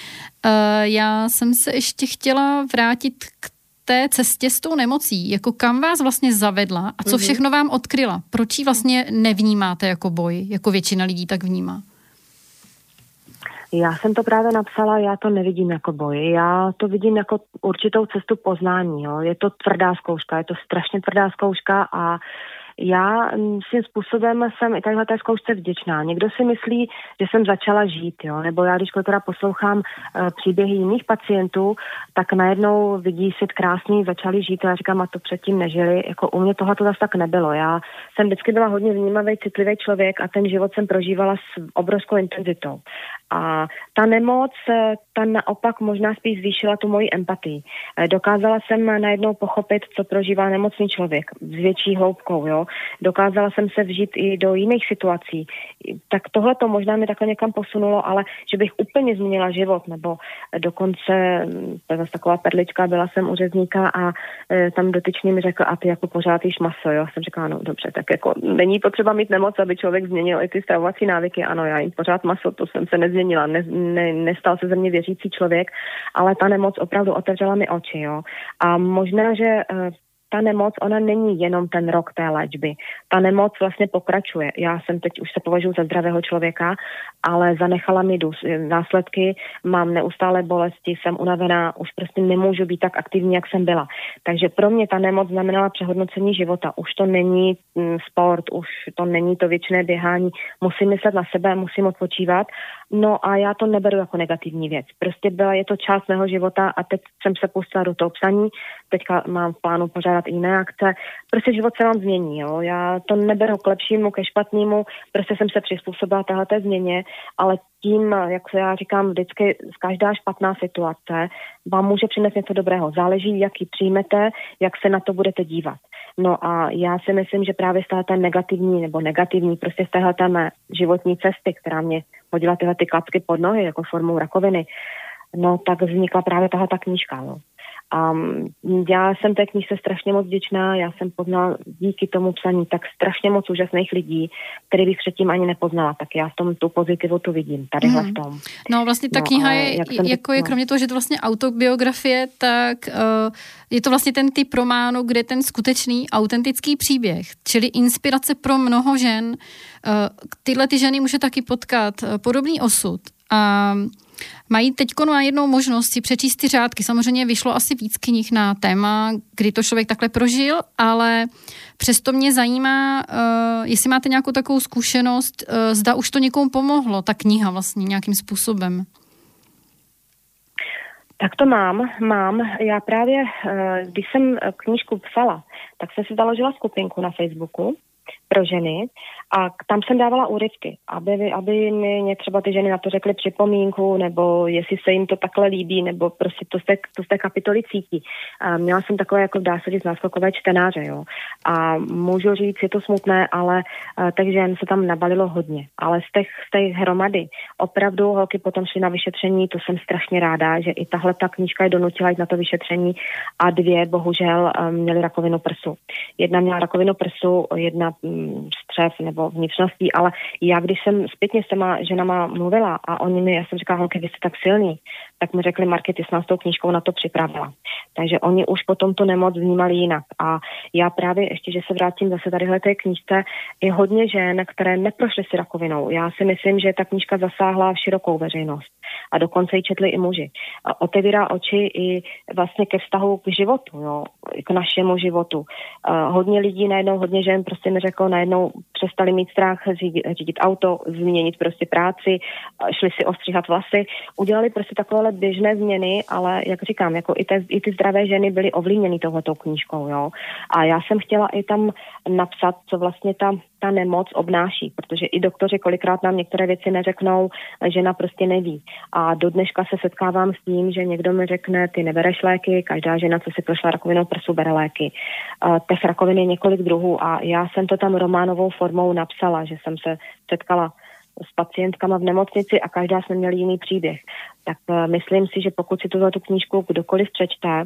Speaker 1: Já jsem se ještě chtěla vrátit k té cestě s tou nemocí. Jako kam vás vlastně zavedla a co všechno vám odkryla? Proč ji vlastně nevnímáte jako boj, jako většina lidí tak vnímá?
Speaker 2: Já jsem to právě napsala, já to nevidím jako boj. Já to vidím jako určitou cestu poznání. Jo. Je to tvrdá zkouška, je to strašně tvrdá zkouška a já svým způsobem jsem i takhle té zkoušce vděčná. Někdo si myslí, že jsem začala žít, jo? Nebo já, když teda poslouchám příběhy jiných pacientů, tak najednou vidí svět krásný, začali žít a já říkám, a to předtím nežili. Jako u mě tohle to zase tak nebylo. Já jsem vždycky byla hodně vnímavý, citlivý člověk a ten život jsem prožívala s obrovskou intenzitou. A ta nemoc, ta naopak možná spíš zvýšila tu moji empatii. Dokázala jsem najednou pochopit, co prožívá nemocný člověk s větší hloubkou, jo. Dokázala jsem se vžít i do jiných situací. Tak tohle to možná mi takhle někam posunulo, ale že bych úplně změnila život, nebo dokonce, to je zase taková perlička, byla jsem u řezníka a tam dotyčný mi řekl, a ty jako pořád jíš maso, jo. Jsem říkala, no dobře, tak jako není potřeba mít nemoc, aby člověk změnil i ty stravovací návyky. Ano, já jím pořád maso, to jsem se nezměnila, nestal se ze mě věřící člověk, ale ta nemoc opravdu otevřela mi oči, jo. A možná, že ta nemoc, ona není jenom ten rok té léčby. Ta nemoc vlastně pokračuje. Já jsem teď už se považuji za zdravého člověka, ale zanechala mi následky, mám neustále bolesti, jsem unavená, už prostě nemůžu být tak aktivní, jak jsem byla. Takže pro mě ta nemoc znamenala přehodnocení života. Už to není sport, už to není to věčné běhání. Musím myslet na sebe, musím odpočívat. No a já to neberu jako negativní věc. Prostě je to část mého života a teď jsem se pustila do toho psaní. Teďka mám v plánu pořádat i jiné akce. Prostě život se vám změní, jo. Já to neberu k lepšímu, ke špatnému. Prostě jsem se přizpůsobila téhleté změně, ale tím, jak se já říkám vždycky, každá špatná situace vám může přinést něco dobrého. Záleží, jak ji přijmete, jak se na to budete dívat. No a já si myslím, že právě z téhleté negativní, prostě z téhleté mé životní cesty, která mě hodila tyhle ty klacky pod nohy jako formou rakoviny, no tak vznikla právě tahleta knížka, no. A já jsem té knížce strašně moc vděčná, já jsem poznala díky tomu psaní tak strašně moc úžasných lidí, který bych předtím ani nepoznala, tak já v tom tu pozitivu tu vidím, tadyhle v tom.
Speaker 1: No vlastně ta kniha je kromě toho, že to vlastně autobiografie, tak je to vlastně ten typ románu, kde ten skutečný autentický příběh, čili inspirace pro mnoho žen. Tyhle ty ženy může taky potkat podobný osud a mají teďko najednou možnost si přečíst ty řádky. Samozřejmě vyšlo asi víc knih na téma, kdy to člověk takhle prožil, ale přesto mě zajímá, jestli máte nějakou takovou zkušenost, zda už to někomu pomohlo, ta kniha vlastně nějakým způsobem.
Speaker 2: Tak to mám. Já právě, když jsem knížku psala, tak jsem si založila skupinku na Facebooku pro ženy a tam jsem dávala úryvky, aby mě třeba ty ženy na to řekly připomínku, nebo jestli se jim to takhle líbí, nebo prostě to z té kapitoly cítí. A měla jsem takové, jako dá se říct, náskokové čtenáře, jo. A můžu říct, je to smutné, ale těch žen se tam nabalilo hodně. Ale z té hromady opravdu holky potom šly na vyšetření, to jsem strašně ráda, že i tahle ta knížka je donutila jít na to vyšetření a 2 bohužel měly rakovinu prsu. Jedna měla rakovinu prsu, jedna střev nebo vnitřností, ale já, když jsem zpětně s těma ženama mluvila a já jsem říkala, holky, vy jste tak silný, tak mi řekli, Marky, ty jsi nás tou knížkou na to připravila. Takže oni už potom tu nemoc vnímali jinak. A já právě ještě, že se vrátím zase tadyhle té knížce, je hodně žen, které neprošly si rakovinou. Já si myslím, že ta knížka zasáhla v širokou veřejnost. A dokonce ji četli i muži. A otevírá oči i vlastně ke vztahu k životu, jo, k našemu životu. Hodně lidí najednou, hodně žen prostě mi řeklo, najednou přestali mít strach řídit auto, změnit prostě práci, šli si ostříhat vlasy, udělali prostě takovéhle běžné změny, ale jak říkám, jako i ty zdravé ženy byly ovlivněny touhletou knížkou, jo. A já jsem chtěla i tam napsat, co vlastně ta nemoc obnáší, protože i doktoři kolikrát nám některé věci neřeknou, žena prostě neví. A do dneška se setkávám s tím, že někdo mi řekne, ty nebereš léky, každá žena, co si prošla rakovinou prsu, bere léky. Těch rakovin je několik druhů a já jsem to tam románovou formou napsala, že jsem se setkala s pacientkama v nemocnici a každá jsme měli jiný příběh. Tak myslím si, že pokud si tu knížku kdokoliv přečte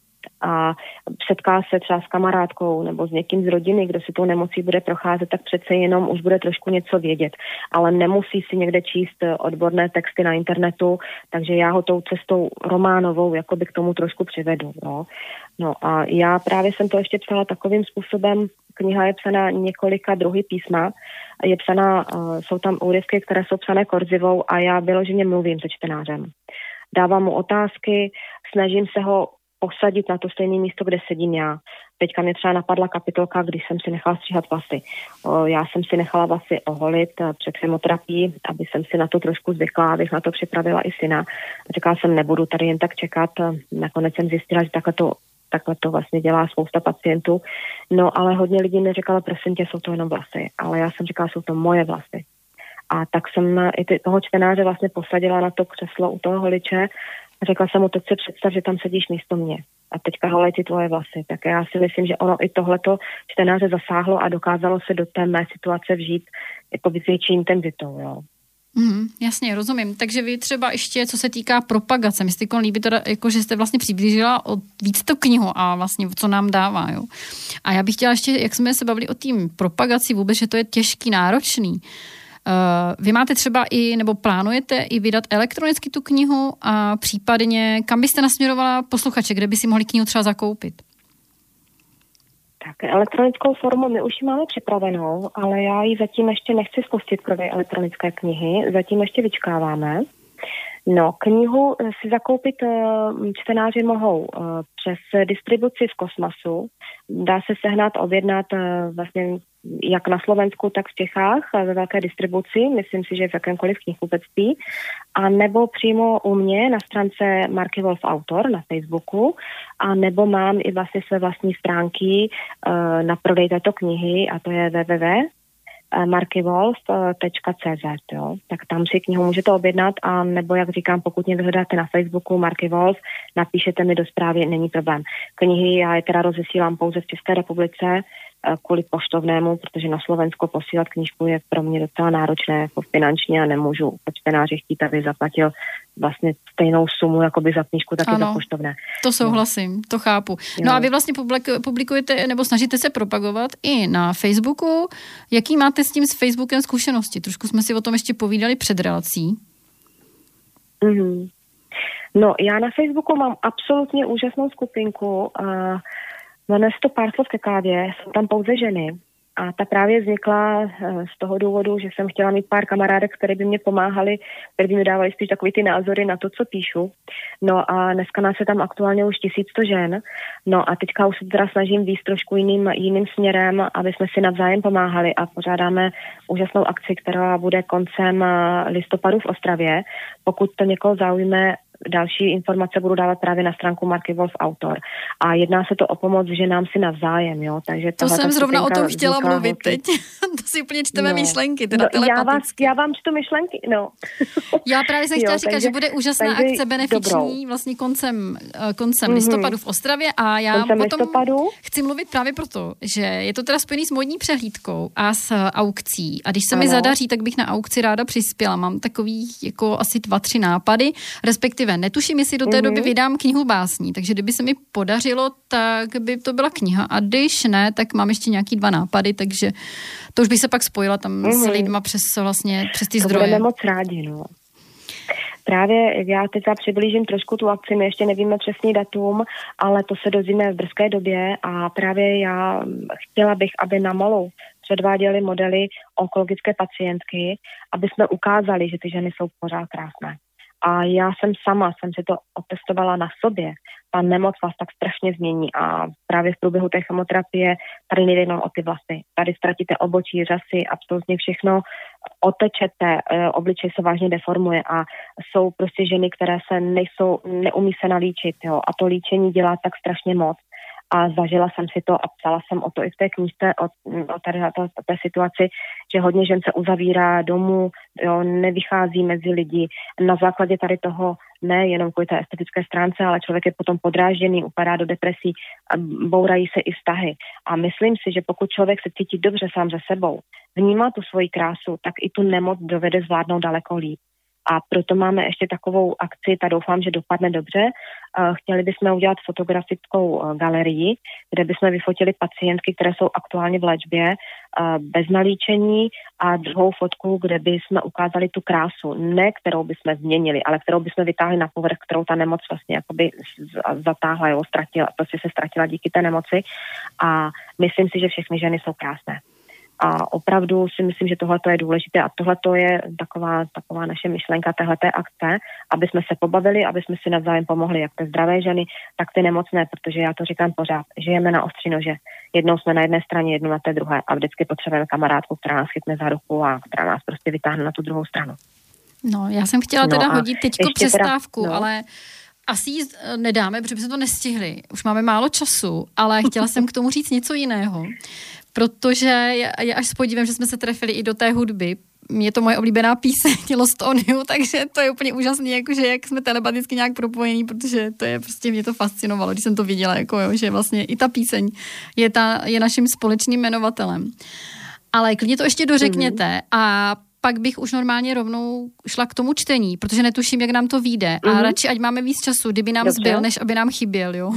Speaker 2: a setká se třeba s kamarádkou nebo s někým z rodiny, kdo si tou nemocí bude procházet, tak přece jenom už bude trošku něco vědět. Ale nemusí si někde číst odborné texty na internetu, takže já ho tou cestou románovou jakoby k tomu trošku přivedu. No a já právě jsem to ještě psala takovým způsobem, kniha je psaná několika druhy písma, je psaná, jsou tam úryvky, které jsou psané korzivou a já vyloženě mluvím se čtenářem. Dávám mu otázky, snažím se ho posadit na to stejné místo, kde sedím já. Teďka mě třeba napadla kapitolka, když jsem si nechala stříhat vlasy. Já jsem si nechala vlasy oholit před chemoterapií, aby jsem si na to trošku zvykla, abych na to připravila i syna. Říkala jsem, nebudu tady jen tak čekat. Nakonec jsem zjistila, že takhle to vlastně dělá spousta pacientů. No ale hodně lidí mi říkalo, prosím tě, jsou to jenom vlasy. Ale já jsem říkala, jsou to moje vlasy. A tak jsem i toho čtenáře vlastně posadila na to křeslo u toho holiče. Řekla jsem mu, teď si představ, že tam sedíš místo mě. A teďka holej ty tvoje vlasy. Tak já si myslím, že ono i tohleto čtenáře zasáhlo a dokázalo se do té mé situace vžít jako s větší intenzitou, jo.
Speaker 1: Jasně, rozumím. Takže vy třeba ještě, co se týká propagace, mi se líbí teda, jako, že jste vlastně přiblížila víc tu knihu a vlastně co nám dává, jo. A já bych chtěla ještě, jak jsme se bavili o tím propagaci vůbec, že to je těžký, náročný. Vy máte třeba nebo plánujete i vydat elektronicky tu knihu a případně, kam byste nasměrovala posluchače, kde by si mohli knihu třeba zakoupit?
Speaker 2: Tak elektronickou formu my už ji máme připravenou, ale já ji zatím ještě nechci spustit prodej elektronické knihy, zatím ještě vyčkáváme. No, knihu si zakoupit čtenáři mohou přes distribuci v Kosmasu. Dá se sehnat, objednat vlastně jak na Slovensku, tak v Čechách ve velké distribuci, myslím si, že v jakémkoliv knihkupectví, a nebo přímo u mě na stránce Marky Wolf Autor na Facebooku, a nebo mám i vlastně své vlastní stránky na prodej této knihy, a to je www.markywolf.cz, jo. Tak tam si knihu můžete objednat, a nebo, jak říkám, pokud mě vyhledáte na Facebooku Marky Wolf, napíšete mi do zprávy, není problém. Knihy já je teda rozesílám pouze v České republice, kvůli poštovnému, protože na Slovensku posílat knížku je pro mě docela náročné jako finančně a nemůžu od čtenáře chtít, aby zaplatil vlastně stejnou sumu, jako by za knížku, taky za poštovné.
Speaker 1: To souhlasím, to chápu. No a vy vlastně publikujete nebo snažíte se propagovat i na Facebooku. Jaký máte s tím s Facebookem zkušenosti? Trošku jsme si o tom ještě povídali před relací.
Speaker 2: No, já na Facebooku mám absolutně úžasnou skupinku jmenuje se to Pár slov ke kávě, jsou tam pouze ženy. A ta právě vznikla z toho důvodu, že jsem chtěla mít pár kamarádek, které by mě pomáhali, které by mi dávali spíš takový ty názory na to, co píšu. No a dneska nás je tam aktuálně už 1100 žen. No a teďka už se teda snažím víc trošku jiným směrem, aby jsme si navzájem pomáhali, a pořádáme úžasnou akci, která bude koncem listopadu v Ostravě. Pokud to někoho zaujme, další informace budu dávat právě na stránku Marky Wolf Autor. A jedná se to o pomoc ženám si navzájem, jo. Takže
Speaker 1: to jsem zrovna o tom chtěla mluvit teď. To si úplně čteme myšlenky, teda telepaticky.
Speaker 2: Já vám čtu myšlenky, no.
Speaker 1: Já právě jsem chtěla říkat, že bude úžasná akce benefiční vlastně koncem listopadu v Ostravě a já potom chci mluvit právě proto, že je to teda spojený s módní přehlídkou a s aukcí. A když se mi zadaří, tak bych na aukci ráda přispěla. Mám takový jako asi 2-3 nápady, respektive netuším, jestli do té doby vydám knihu básní, takže kdyby se mi podařilo, tak by to byla kniha. A když ne, tak mám ještě nějaký 2 nápady, takže to už bych se pak spojila tam s lidma přes ty zdroje.
Speaker 2: To budeme moc rádi, no. Právě já teď přiblížím trošku tu akci, my ještě nevíme přesný datum, ale to se dozvíme v brzké době a právě já chtěla bych, aby na malou předváděli modely onkologické pacientky, aby jsme ukázali, že ty ženy jsou pořád krásné. A já jsem si to otestovala na sobě. Ta nemoc vás tak strašně změní a právě v průběhu té chemoterapie tady nejde jenom o ty vlasy. Tady ztratíte obočí, řasy, absolutně všechno, otečete, obličej se vážně deformuje a jsou prostě ženy, které neumí se nalíčit, jo, a to líčení dělá tak strašně moc. A zažila jsem si to a psala jsem o to i v té knížce, o té situaci, že hodně žen se uzavírá domů, jo, nevychází mezi lidi. Na základě tady toho nejenom kvůli té estetické stránce, ale člověk je potom podrážděný, upadá do depresí, bourají se i vztahy. A myslím si, že pokud člověk se cítí dobře sám ze sebou, vnímá tu svoji krásu, tak i tu nemoc dovede zvládnout daleko líp. A proto máme ještě takovou akci, ta doufám, že dopadne dobře. Chtěli bychom udělat fotografickou galerii, kde bychom vyfotili pacientky, které jsou aktuálně v léčbě, bez nalíčení a druhou fotku, kde bychom ukázali tu krásu, ne kterou bychom změnili, ale kterou bychom vytáhli na povrch, kterou ta nemoc vlastně jakoby zatáhla, jo, se ztratila díky té nemoci. A myslím si, že všechny ženy jsou krásné. A opravdu si myslím, že tohle je důležité a tohle je taková naše myšlenka téhleté akce, aby jsme se pobavili, aby jsme si navzájem pomohli, jak ty zdravé ženy, tak ty nemocné, protože já to říkám pořád, žijeme na ostří nože. Jednou jsme na jedné straně, jednou na té druhé a vždycky potřebujeme kamarádku, která nás chytne za ruku a která nás prostě vytáhne na tu druhou stranu.
Speaker 1: No, já jsem chtěla teda hodit teďko přestávku, ale asi ji nedáme, protože jsme to nestihli. Už máme málo času, ale chtěla jsem k tomu říct něco jiného. Protože je až s podívem, že jsme se trefili i do té hudby. Je to moje oblíbená píseň Lost on You, takže to je úplně úžasné, jakože jak jsme telepaticky nějak propojení, protože to je prostě, mě to fascinovalo, když jsem to viděla, jako jo, že vlastně i ta píseň je naším společným jmenovatelem. Ale klidně to ještě dořekněte a pak bych už normálně rovnou šla k tomu čtení, protože netuším, jak nám to vyjde. A radši, ať máme víc času, kdyby nám zbyl, než aby nám chyběl, jo.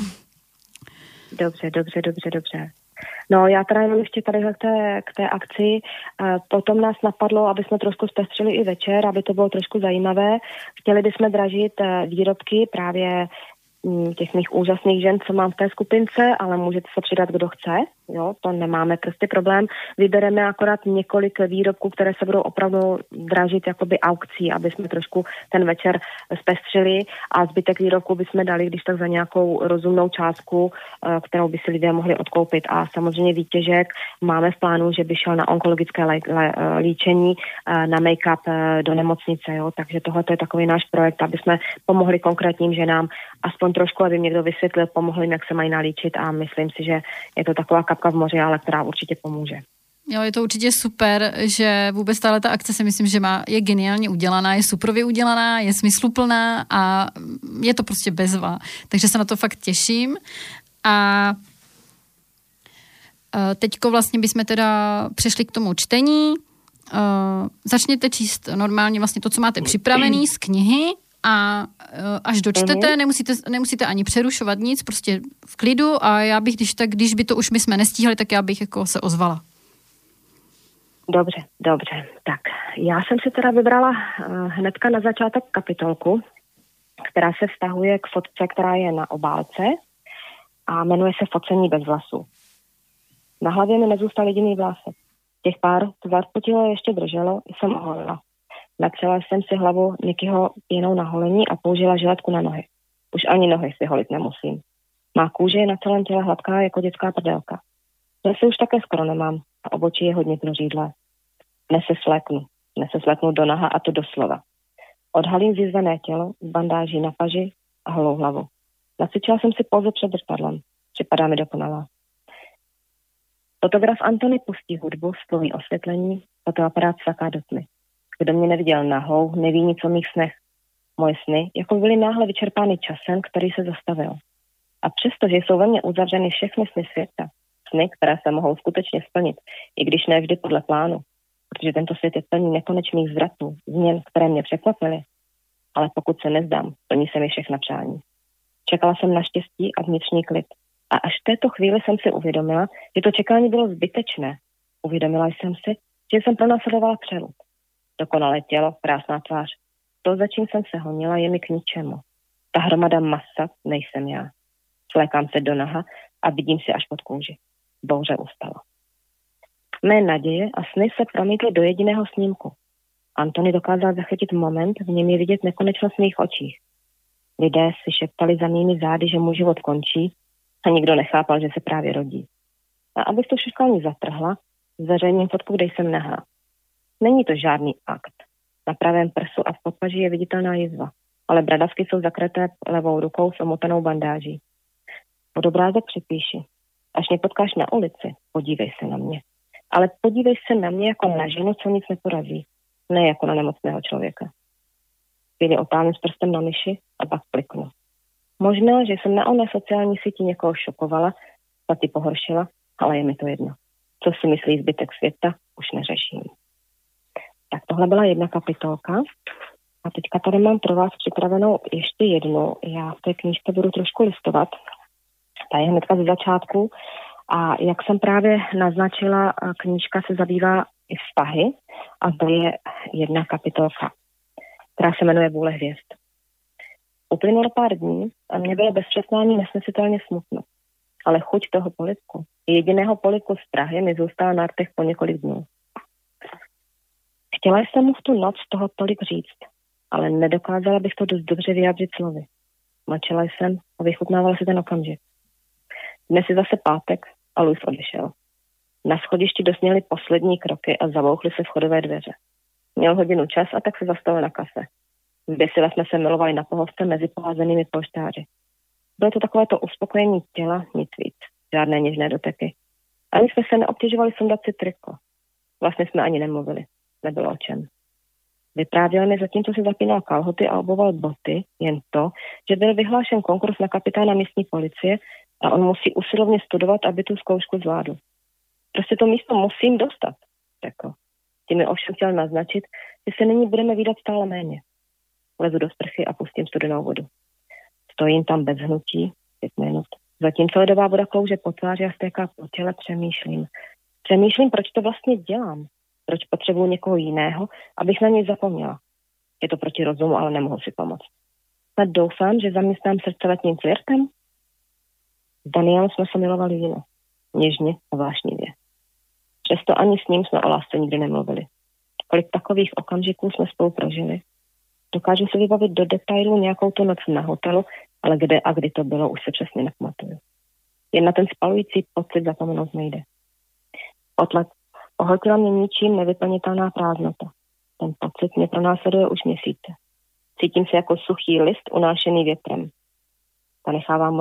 Speaker 2: Dobře. No já teda jenom ještě tady k té akci, potom nás napadlo, aby jsme trošku zpestřili i večer, aby to bylo trošku zajímavé. Chtěli bychom dražit výrobky právě těch mých úžasných žen, co mám v té skupince, ale můžete se přidat, kdo chce, jo, to nemáme prostě problém. Vybereme akorát několik výrobků, které se budou opravdu dražit jakoby aukcí, aby jsme trošku ten večer zpestřili a zbytek výrobků bychom dali, když tak za nějakou rozumnou částku, kterou by si lidé mohli odkoupit. A samozřejmě výtěžek máme v plánu, že by šel na onkologické líčení, na make-up do nemocnice, jo, takže tohle je takový náš projekt, aby jsme pomohli konkrétním ženám, aspoň trošku, aby někdo vysvětlil, pomohl jim, jak se mají nalíčit a myslím si, že je to taková kapka v moři, ale která určitě pomůže.
Speaker 1: Jo, je to určitě super, že vůbec ta akce si myslím, že je geniálně udělaná, je superově udělaná, je smysluplná a je to prostě bezva. Takže se na to fakt těším. A teďko vlastně bychom teda přešli k tomu čtení. Začněte číst normálně vlastně to, co máte připravený z knihy, a až dočtete, nemusíte ani přerušovat nic, prostě v klidu a já bych, když by to už my jsme nestíhali, tak já bych jako se ozvala.
Speaker 2: Dobře. Tak, já jsem si teda vybrala hnedka na začátek kapitolku, která se vztahuje k fotce, která je na obálce a jmenuje se Focení bez vlasů. Na hlavě mi nezůstal jediný vlásek. Těch pár, co zarputilo ještě drželo, jsem oholila. Natřela jsem si hlavu Nikyho pěnou na holení a použila žiletku na nohy. Už ani nohy si holit nemusím. Má kůže je na celém těle hladká jako dětská prdelka. Vlasy už také skoro nemám a obočí je hodně prořídlé. Dnes se sleknu do naha a to doslova. Odhalím zjizvené tělo s bandáží na paži a holou hlavu. Nacvičila jsem si pózu před zrcadlem. Připadá mi dokonalá. Fotograf Antony pustí hudbu, spluví osvětlení, fotoaparát svaká do tmy. Kdo mě neviděl nahou, neví nic o mých snech. Moje sny jako byly náhle vyčerpány časem, který se zastavil. A přestože jsou ve mně uzavřeny všechny sny světa, sny, které se mohou skutečně splnit, i když ne vždy podle plánu, protože tento svět je plný nekonečných zvratů, změn, které mě překvapily. Ale pokud se nezdám, plní se mi všechna přání. Čekala jsem na štěstí a vnitřní klid. A až v této chvíli jsem si uvědomila, že to čekání bylo zbytečné. Uvědomila jsem si, že jsem pronásledovala přelud. Dokonalé tělo, krásná tvář. To, za čím jsem se honila, je mi k ničemu. Ta hromada masa nejsem já. Slékám se do naha a vidím si až pod kůži. Bouře ustala. Mé naděje a sny se promítly do jediného snímku. Antony dokázal zachytit moment, v něm je vidět nekonečnost mých očích. Lidé si šeptali za mými zády, že můj život končí a nikdo nechápal, že se právě rodí. A abych to všechno zatrhla, zveřejním fotku, kde jsem nahá. Není to žádný akt. Na pravém prsu a v podpaži je viditelná jizva, ale bradavky jsou zakryté levou rukou s omotanou bandáží. Pod obrázek připíši. Až mě potkáš na ulici, podívej se na mě. Ale podívej se na mě jako na ženu, co nic neporazí. Ne jako na nemocného člověka. Chvíli otálím s prstem na myši a pak kliknu. Možná, že jsem na oné sociální síti někoho šokovala, a ty pohoršila, ale je mi to jedno. Co si myslí zbytek světa, už neřeším. Tak tohle byla jedna kapitolka. A teďka tady mám pro vás připravenou ještě jednu. Já v té knížce budu trošku listovat. Ta je hnedka ze začátku. A jak jsem právě naznačila, knížka se zabývá i vztahy. A to je jedna kapitolka, která se jmenuje Vůle hvězd. Uplynulo pár dní a mě bylo bez přesnání nesnesitelně smutno. Ale chuť toho polibku, jediného polibku z Prahy, mi zůstala na rtech po několik dnů. Chtěla jsem mu v tu noc toho tolik říct, ale nedokázala bych to dost dobře vyjádřit slovy. Mlčela jsem a vychutnávala si ten okamžik. Dnes je zase pátek a Luis odešel. Na schodišti dosněly poslední kroky a zabouchly se vchodové dveře. Měl hodinu čas a tak se zastavil na kafe. Zběsile jsme se milovali na pohovce mezi poházenými polštáři. Bylo to takovéto uspokojení těla, nic víc. Žádné něžné doteky. Ani jsme se neobtěžovali sundat si triko. Vlastně jsme ani nemluvili. Nebylo o čem. Vyprávěl mi zatímco si zapínal kalhoty a obuval boty jen to, že byl vyhlášen konkurs na kapitána místní policie a on musí usilovně studovat, aby tu zkoušku zvládl. Prostě to místo musím dostat, řekl. Tím mi ovšem chtěl naznačit, že se nyní budeme vídat stále méně. Lezu do sprchy a pustím studenou vodu. Stojím tam bez hnutí, 5 minut. Zatímco ledová voda klouže po tváři a stéká po těle, přemýšlím. Přemýšlím, proč to vlastně dělám. Proč potřebuji někoho jiného, abych na něj zapomněla. Je to proti rozumu, ale nemohu si pomoct. Snad doufám, že zaměstnám srdce letním flirtem? S Danielem jsme se milovali jinak. Něžně a vášnivě. Přesto ani s ním jsme o lásce nikdy nemluvili. Kolik takových okamžiků jsme spolu prožili. Dokážu si vybavit do detailu nějakou tu noc na hotelu, ale kde a kdy to bylo, už se přesně nepamatuju. Jen na ten spalující pocit zapomenout nejde. Odlet ohltila mě ničím nevyplnitelná prázdnota. Ten pocit mě pronásleduje už měsíce. Cítím se jako suchý list unášený větrem. Zanechávám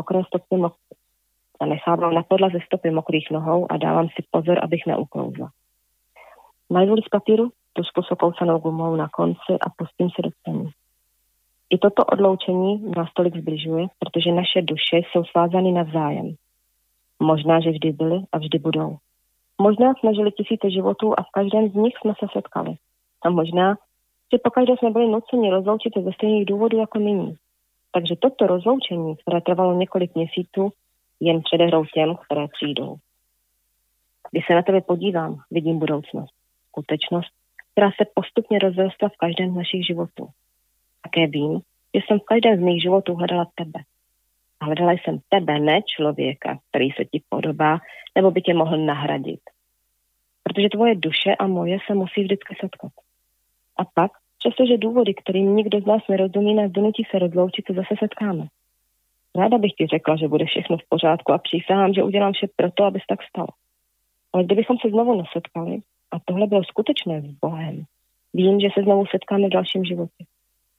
Speaker 2: na podlaze stopy mokrých nohou a dávám si pozor, abych neuklouzla. Najdu z papíru tušku s okousanou gumou na konci a pustím se do scény. I toto odloučení nás tolik zbližuje, protože naše duše jsou svázány navzájem. Možná, že vždy byly a vždy budou. Možná jsme žili tisíce životů a v každém z nich jsme se setkali. A možná, že pokaždé jsme byli nuceni rozloučit se ze stejných důvodů jako nyní. Takže toto rozloučení, které trvalo několik měsíců, jen předehrou těm, které přijdou. Když se na tebe podívám, vidím budoucnost. Skutečnost, která se postupně rozrostla v každém z našich životů. Také vím, že jsem v každém z mých životů hledala tebe. A hledala jsem tebe, ne člověka, který se ti podobá, nebo by tě mohl nahradit. Protože tvoje duše a moje se musí vždycky setkat. A pak, přestože důvody, kterým nikdo z nás nerozumí, nás donutí se rozloučit, se zase setkáme. Ráda bych ti řekla, že bude všechno v pořádku a přísahám, že udělám vše proto, aby se tak stalo. Ale kdybychom se znovu nesetkali, a tohle bylo skutečné s Bohem, vím, že se znovu setkáme v dalším životě.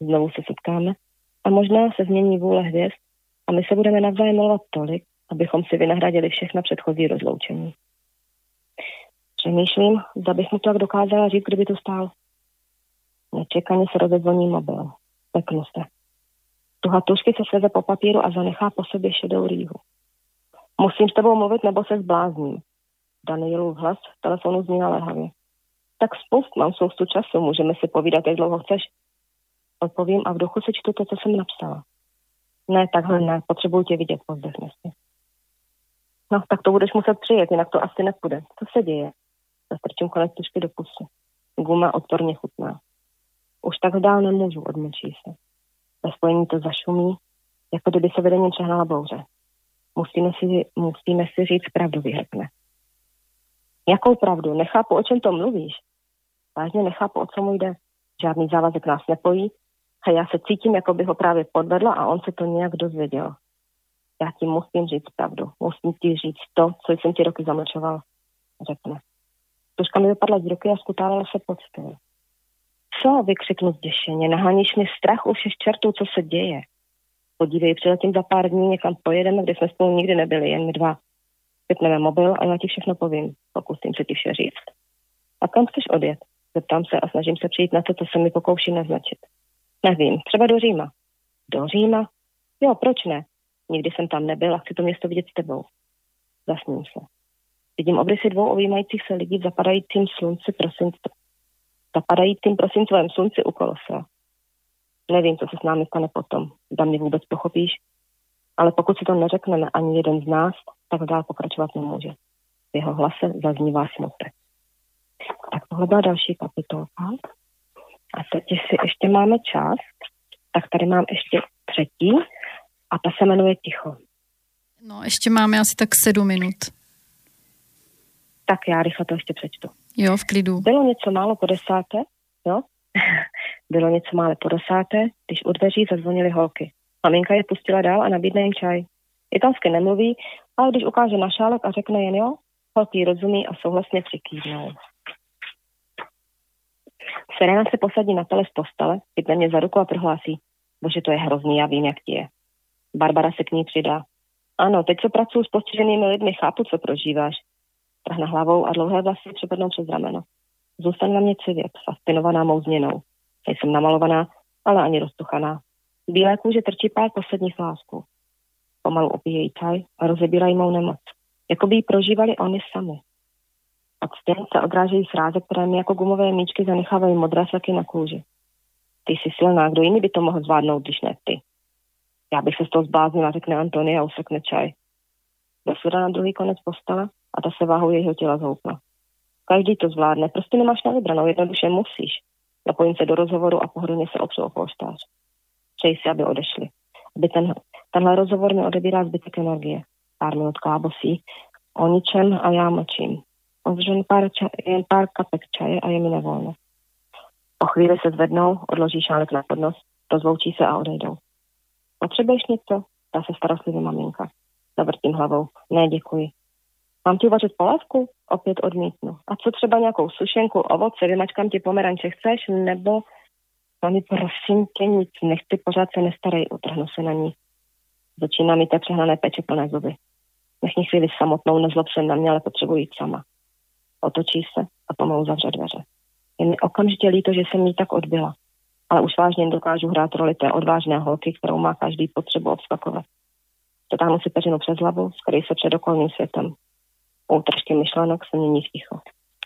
Speaker 2: Znovu se setkáme a možná se změní vůle hvězd a my se budeme navzájem milovat tolik, abychom si vynahradili všechna předchozí rozloučení. Přemýšlím, zda bych mu to tak dokázala říct, kdyby tu stál. Nečekaně se rozezvoní mobil. Peknu se. Tuha tušky se sveze po papíru a zanechá po sobě šedou rýhu. Musím s tebou mluvit, nebo se zblázním. Danielův hlas v telefonu zní naléhavě. Tak spust, mám spoustu času, můžeme si povídat, jak dlouho chceš. Odpovím a v duchu si čtu to, co jsem napsala. Ne, takhle ne, potřebuji tě vidět, pozdechne si. No, tak to budeš muset přijet, jinak to asi nepůjde. Co se děje? Zastrčím konec tušky do pusy. Guma odporně chutná. Už tak dál nemůžu, odmlčí se. Ve spojení to zašumí, jako kdyby se vedením přehnala bouře. Musíme si říct pravdu, vyhrkne. Jakou pravdu? Nechápu, o čem to mluvíš. Vážně nechápu, o co mu jde. Žádný závazek nás nepojí a já se cítím, jako by ho právě podvedla a on se to nějak dozvěděl. Já ti musím říct pravdu. Musím ti říct to, co jsem ti roky zamlčoval. Řekne. Tuška mi vypadla z ruky a skutálala se pod stůl. Co? Vykřiknu zděšeně. Naháníš mi strach u všech čertů, co se děje. Podívej, přiletím za pár dní, někam pojedeme, kde jsme spolu nikdy nebyli, jen my dva. Vypneme mobil a já ti všechno povím. Pokusím se ti vše říct. A kam chceš odjet? Zeptám se a snažím se přijít na to, co se mi pokouší naznačit. Nevím, třeba do Říma. Do Říma? Jo, proč ne? Nikdy jsem tam nebyl a chci to město vidět s tebou. Zasním se. Vidím obrysy dvou objímajících se lidí v zapadajícím prosincovém slunci u Kolosea. Nevím, co se s námi stane potom. Zda mě vůbec pochopíš. Ale pokud si to neřekneme ani jeden z nás, tak dál pokračovat nemůže. V jeho hlase zaznívá smutek. Tak tohle byla další kapitolka. A teď, jestli ještě máme čas, tak tady mám ještě třetí a ta se jmenuje Ticho.
Speaker 1: No, ještě máme asi tak 7 minut.
Speaker 2: Tak já rychle to ještě přečtu.
Speaker 1: Jo, v klidu.
Speaker 2: Bylo něco málo po 10, jo? Bylo něco málo po 10, když u dveří zazvonily holky. Maminka je pustila dál a nabídne jim čaj. Italsky nemluví, ale když ukáže na šálek a řekne jen jo, holky rozumí a souhlasně přikývnou. Serena se posadí na tele z postele, chytne mě za ruku a prohlásí. Bože, to je hrozný, já vím, jak ti je. Barbara se k ní přidá. Ano, teď co pracuji s postiženými lidmi, chápu, co prožíváš. Trhne hlavou a dlouhé vlasy přepadnou přes rameno. Zůstane na mě civět, fascinovaná mou změnou. Nejsem namalovaná, ale ani roztuchaná. Z bílé kůže trčí pár posledních lásků. Pomalu opíjejí čaj a rozebírají mou nemoc. Jako by ji prožívali oni sami. Od stěn se odrážejí fráze, které mi jako gumové míčky zanechávají modré fleky na kůži. Ty jsi silná, kdo jiný by to mohl zvládnout, když ne ty. Já bych se z toho zbláznila, řekne Antonia a usrkne čaj. Dosudá na druhý konec postele a ta se váhou jejího těla zhoupla. Každý to zvládne, prostě nemáš na vybranou, jednoduše musíš. Napojím se do rozhovoru a pohodlně se opřu o polštář. Přeji si, aby odešli. Aby tenhle rozhovor mi odebírá zbytek energie. Pár minut klábosí, o ničem a já mlčím. Ovřen jen pár kapek čaje a je mi nevolno. Po chvíli se zvednou, odloží šálek na podnos, rozloučí se a odejdou. Potřebuješ něco? Ptá se starostlivě maminka. Zavrtím hlavou. Ne, děkuji. Mám ti uvařit polévku? Opět odmítnu. A co třeba nějakou sušenku, ovoce, vymačkám ti pomeranče, chceš? Nebo... Mami, prosím tě, nic nechci, pořád se nestarej, utrhnu se na ní. Začíná mi té přehnané péče plné zuby. Nech mě chvíli samotnou, nezlob se na mě, ale potřebuji jít sama. Otočí se a pomalu zavře dveře. Je mi okamžitě líto, že jsem jí tak odbyla. Ale už vážně dokážu hrát roli té odvážné holky, kterou má každý potřebu obskakovat. Zatáhnu si peřinu přes hlavu, skryj se před okolním světem. Útržky myšlenek se mění v ticho.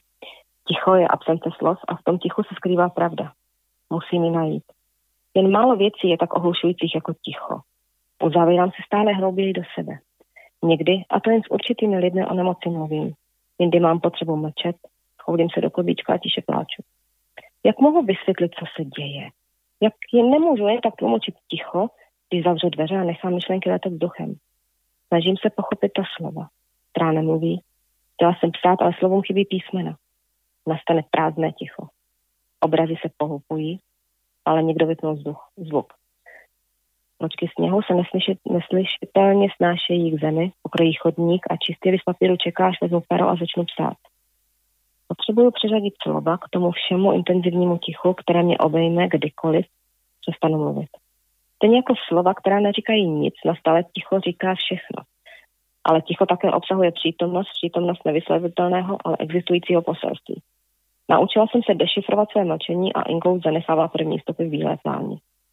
Speaker 2: Ticho je absence slov a v tom tichu se skrývá pravda. Musím ji najít. Jen málo věcí je tak ohlušujících jako ticho. Uzavírám se stále hlouběji do sebe. Někdy, a to jen s určitými lidmi o nemoci mluvím. Jindy mám potřebu mlčet, schoudím se do klobíčka a tiše pláču. Jak mohu vysvětlit, co se děje? Jak jen nemůžu jen tak tlumočit ticho, když zavřu dveře a nechám myšlenky letět vzduchem. Snažím se pochopit ta slova, která nemluví. Chtěla jsem psát, ale slovům chybí písmena. Nastane prázdné ticho. Obrazy se pohupují, ale někdo vypnul zvuk. Vločky sněhu se neslyšitelně snášejí k zemi, pokrojí chodník a čistý list papíru čekáš, vezmu pero a začnu psát. Potřebuju přeřadit slova k tomu všemu intenzivnímu tichu, které mě obejme kdykoliv, přestanu mluvit. Stejně jako slova, která neříkají nic, na stále ticho říká všechno. Ale ticho také obsahuje přítomnost nevyslovitelného, ale existujícího poselství. Naučila jsem se dešifrovat své mlčení a inkout zanechává první stopy v bílé pláni.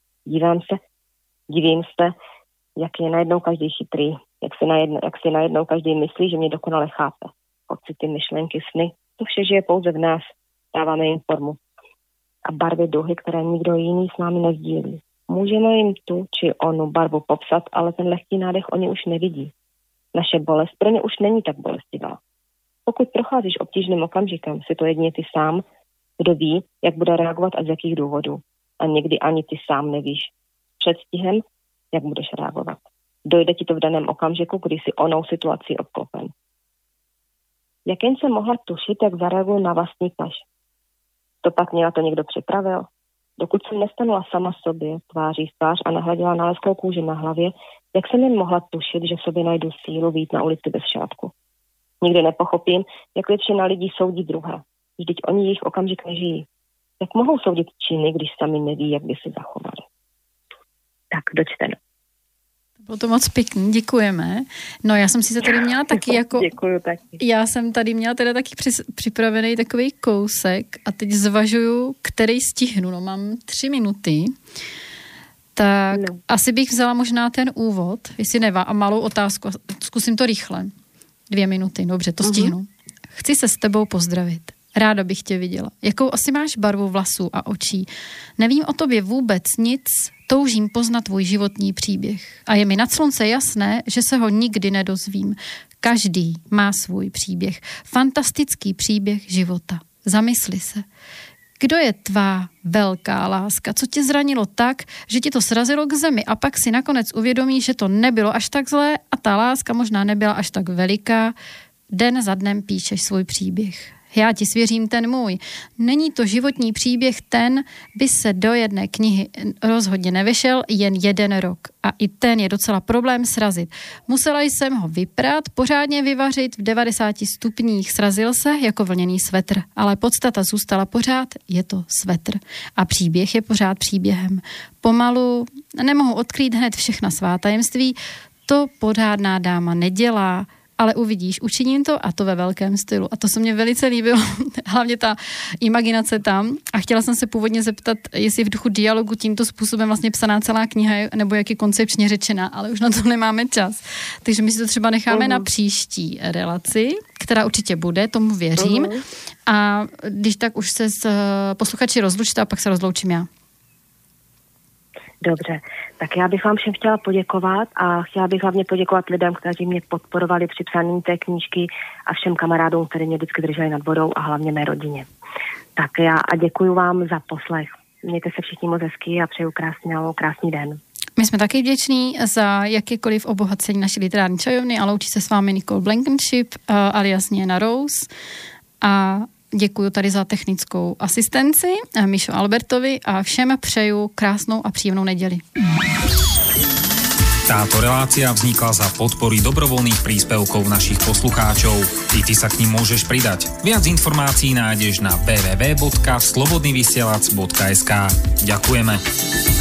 Speaker 2: Divím se, jak je najednou každý chytrý, jak si najednou každý myslí, že mě dokonale chápe. Pocity, myšlenky, sny, to vše žije pouze v nás, dáváme jim formu. A barvy duhy, které nikdo jiný s námi nezdílí. Můžeme jim tu či onu barvu popsat, ale ten lehký nádech oni už nevidí. Naše bolest pro ně už není tak bolestivá. Pokud procházíš obtížným okamžikem, si to jedině ty sám, kdo ví, jak bude reagovat a z jakých důvodů. A někdy ani ty sám nevíš předstihem, jak budeš reagovat. Dojde ti to v daném okamžiku, kdy si onou situací obklopen. Jak jen jsem mohla tušit, jak zareaguju na vlastní paž? To pak mě na to někdo připravil? Dokud jsem nestanula sama sobě, tváří v tvář a nahladila nálezkou kůži na hlavě, jak jsem jen mohla tušit, že v sobě najdu sílu vyjít na ulici bez šátku. Nikdy nepochopím, jak většina lidí soudí druhé. Vždyť oni jejich okamžik nežijí. Jak mohou soudit činy, když sami neví, jak by se zachovali? Tak, dočteno.
Speaker 1: Bylo to moc pěkný, děkujeme. No já jsem si tady měla taky jako...
Speaker 2: Děkuju taky.
Speaker 1: Já jsem tady měla teda taky připravený takový kousek a teď zvažuju, který stihnu. No mám 3 minuty. Tak asi bych vzala možná ten úvod, jestli nevá, a malou otázku. Zkusím to rychle. 2 minuty, dobře, to stihnu. Chci se s tebou pozdravit. Ráda bych tě viděla. Jakou asi máš barvu vlasů a očí? Nevím o tobě vůbec nic, toužím poznat tvůj životní příběh. A je mi nad slunce jasné, že se ho nikdy nedozvím. Každý má svůj příběh. Fantastický příběh života. Zamysli se. Kdo je tvá velká láska? Co tě zranilo tak, že ti to srazilo k zemi a pak si nakonec uvědomíš, že to nebylo až tak zlé a ta láska možná nebyla až tak veliká? Den za dnem píšeš svůj příběh. Já ti svěřím ten můj. Není to životní příběh, ten by se do jedné knihy rozhodně nevešel jen 1 rok. A i ten je docela problém srazit. Musela jsem ho vyprát, pořádně vyvařit, v 90 stupních srazil se jako vlněný svetr. Ale podstata zůstala pořád, je to svetr. A příběh je pořád příběhem. Pomalu nemohu odkrýt hned všechna svá tajemství, to pořádná dáma nedělá, ale uvidíš, učiním to a to ve velkém stylu. A to se mně velice líbilo, hlavně ta imaginace tam. A chtěla jsem se původně zeptat, jestli v duchu dialogu tímto způsobem vlastně psaná celá kniha, nebo jak je koncepčně řečená, ale už na to nemáme čas. Takže my si to třeba necháme na příští relaci, která určitě bude, tomu věřím. A když tak už se s posluchači rozlučte a pak se rozloučím já.
Speaker 2: Dobře, tak já bych vám všem chtěla poděkovat a chtěla bych hlavně poděkovat lidem, kteří mě podporovali při psaní té knížky a všem kamarádům, kteří mě vždycky drželi nad vodou a hlavně mé rodině. Tak já a děkuju vám za poslech. Mějte se všichni moc hezky a přeju krásný den.
Speaker 1: My jsme taky vděční za jakékoliv obohacení naší literární čajovny a loučí se s vámi Nicole Blankenship alias Nina Rose a děkuji tady za technickou asistenci Míšo Albertovi a všem přeju krásnou a příjemnou neděli.
Speaker 5: Táto relácia vznikla za podpory dobrovoľných príspevkov našich poslucháčov. Ty sa k nim môžeš pridať. Viac informácií nájdeš na www.slobodnyvysielac.sk. Ďakujeme.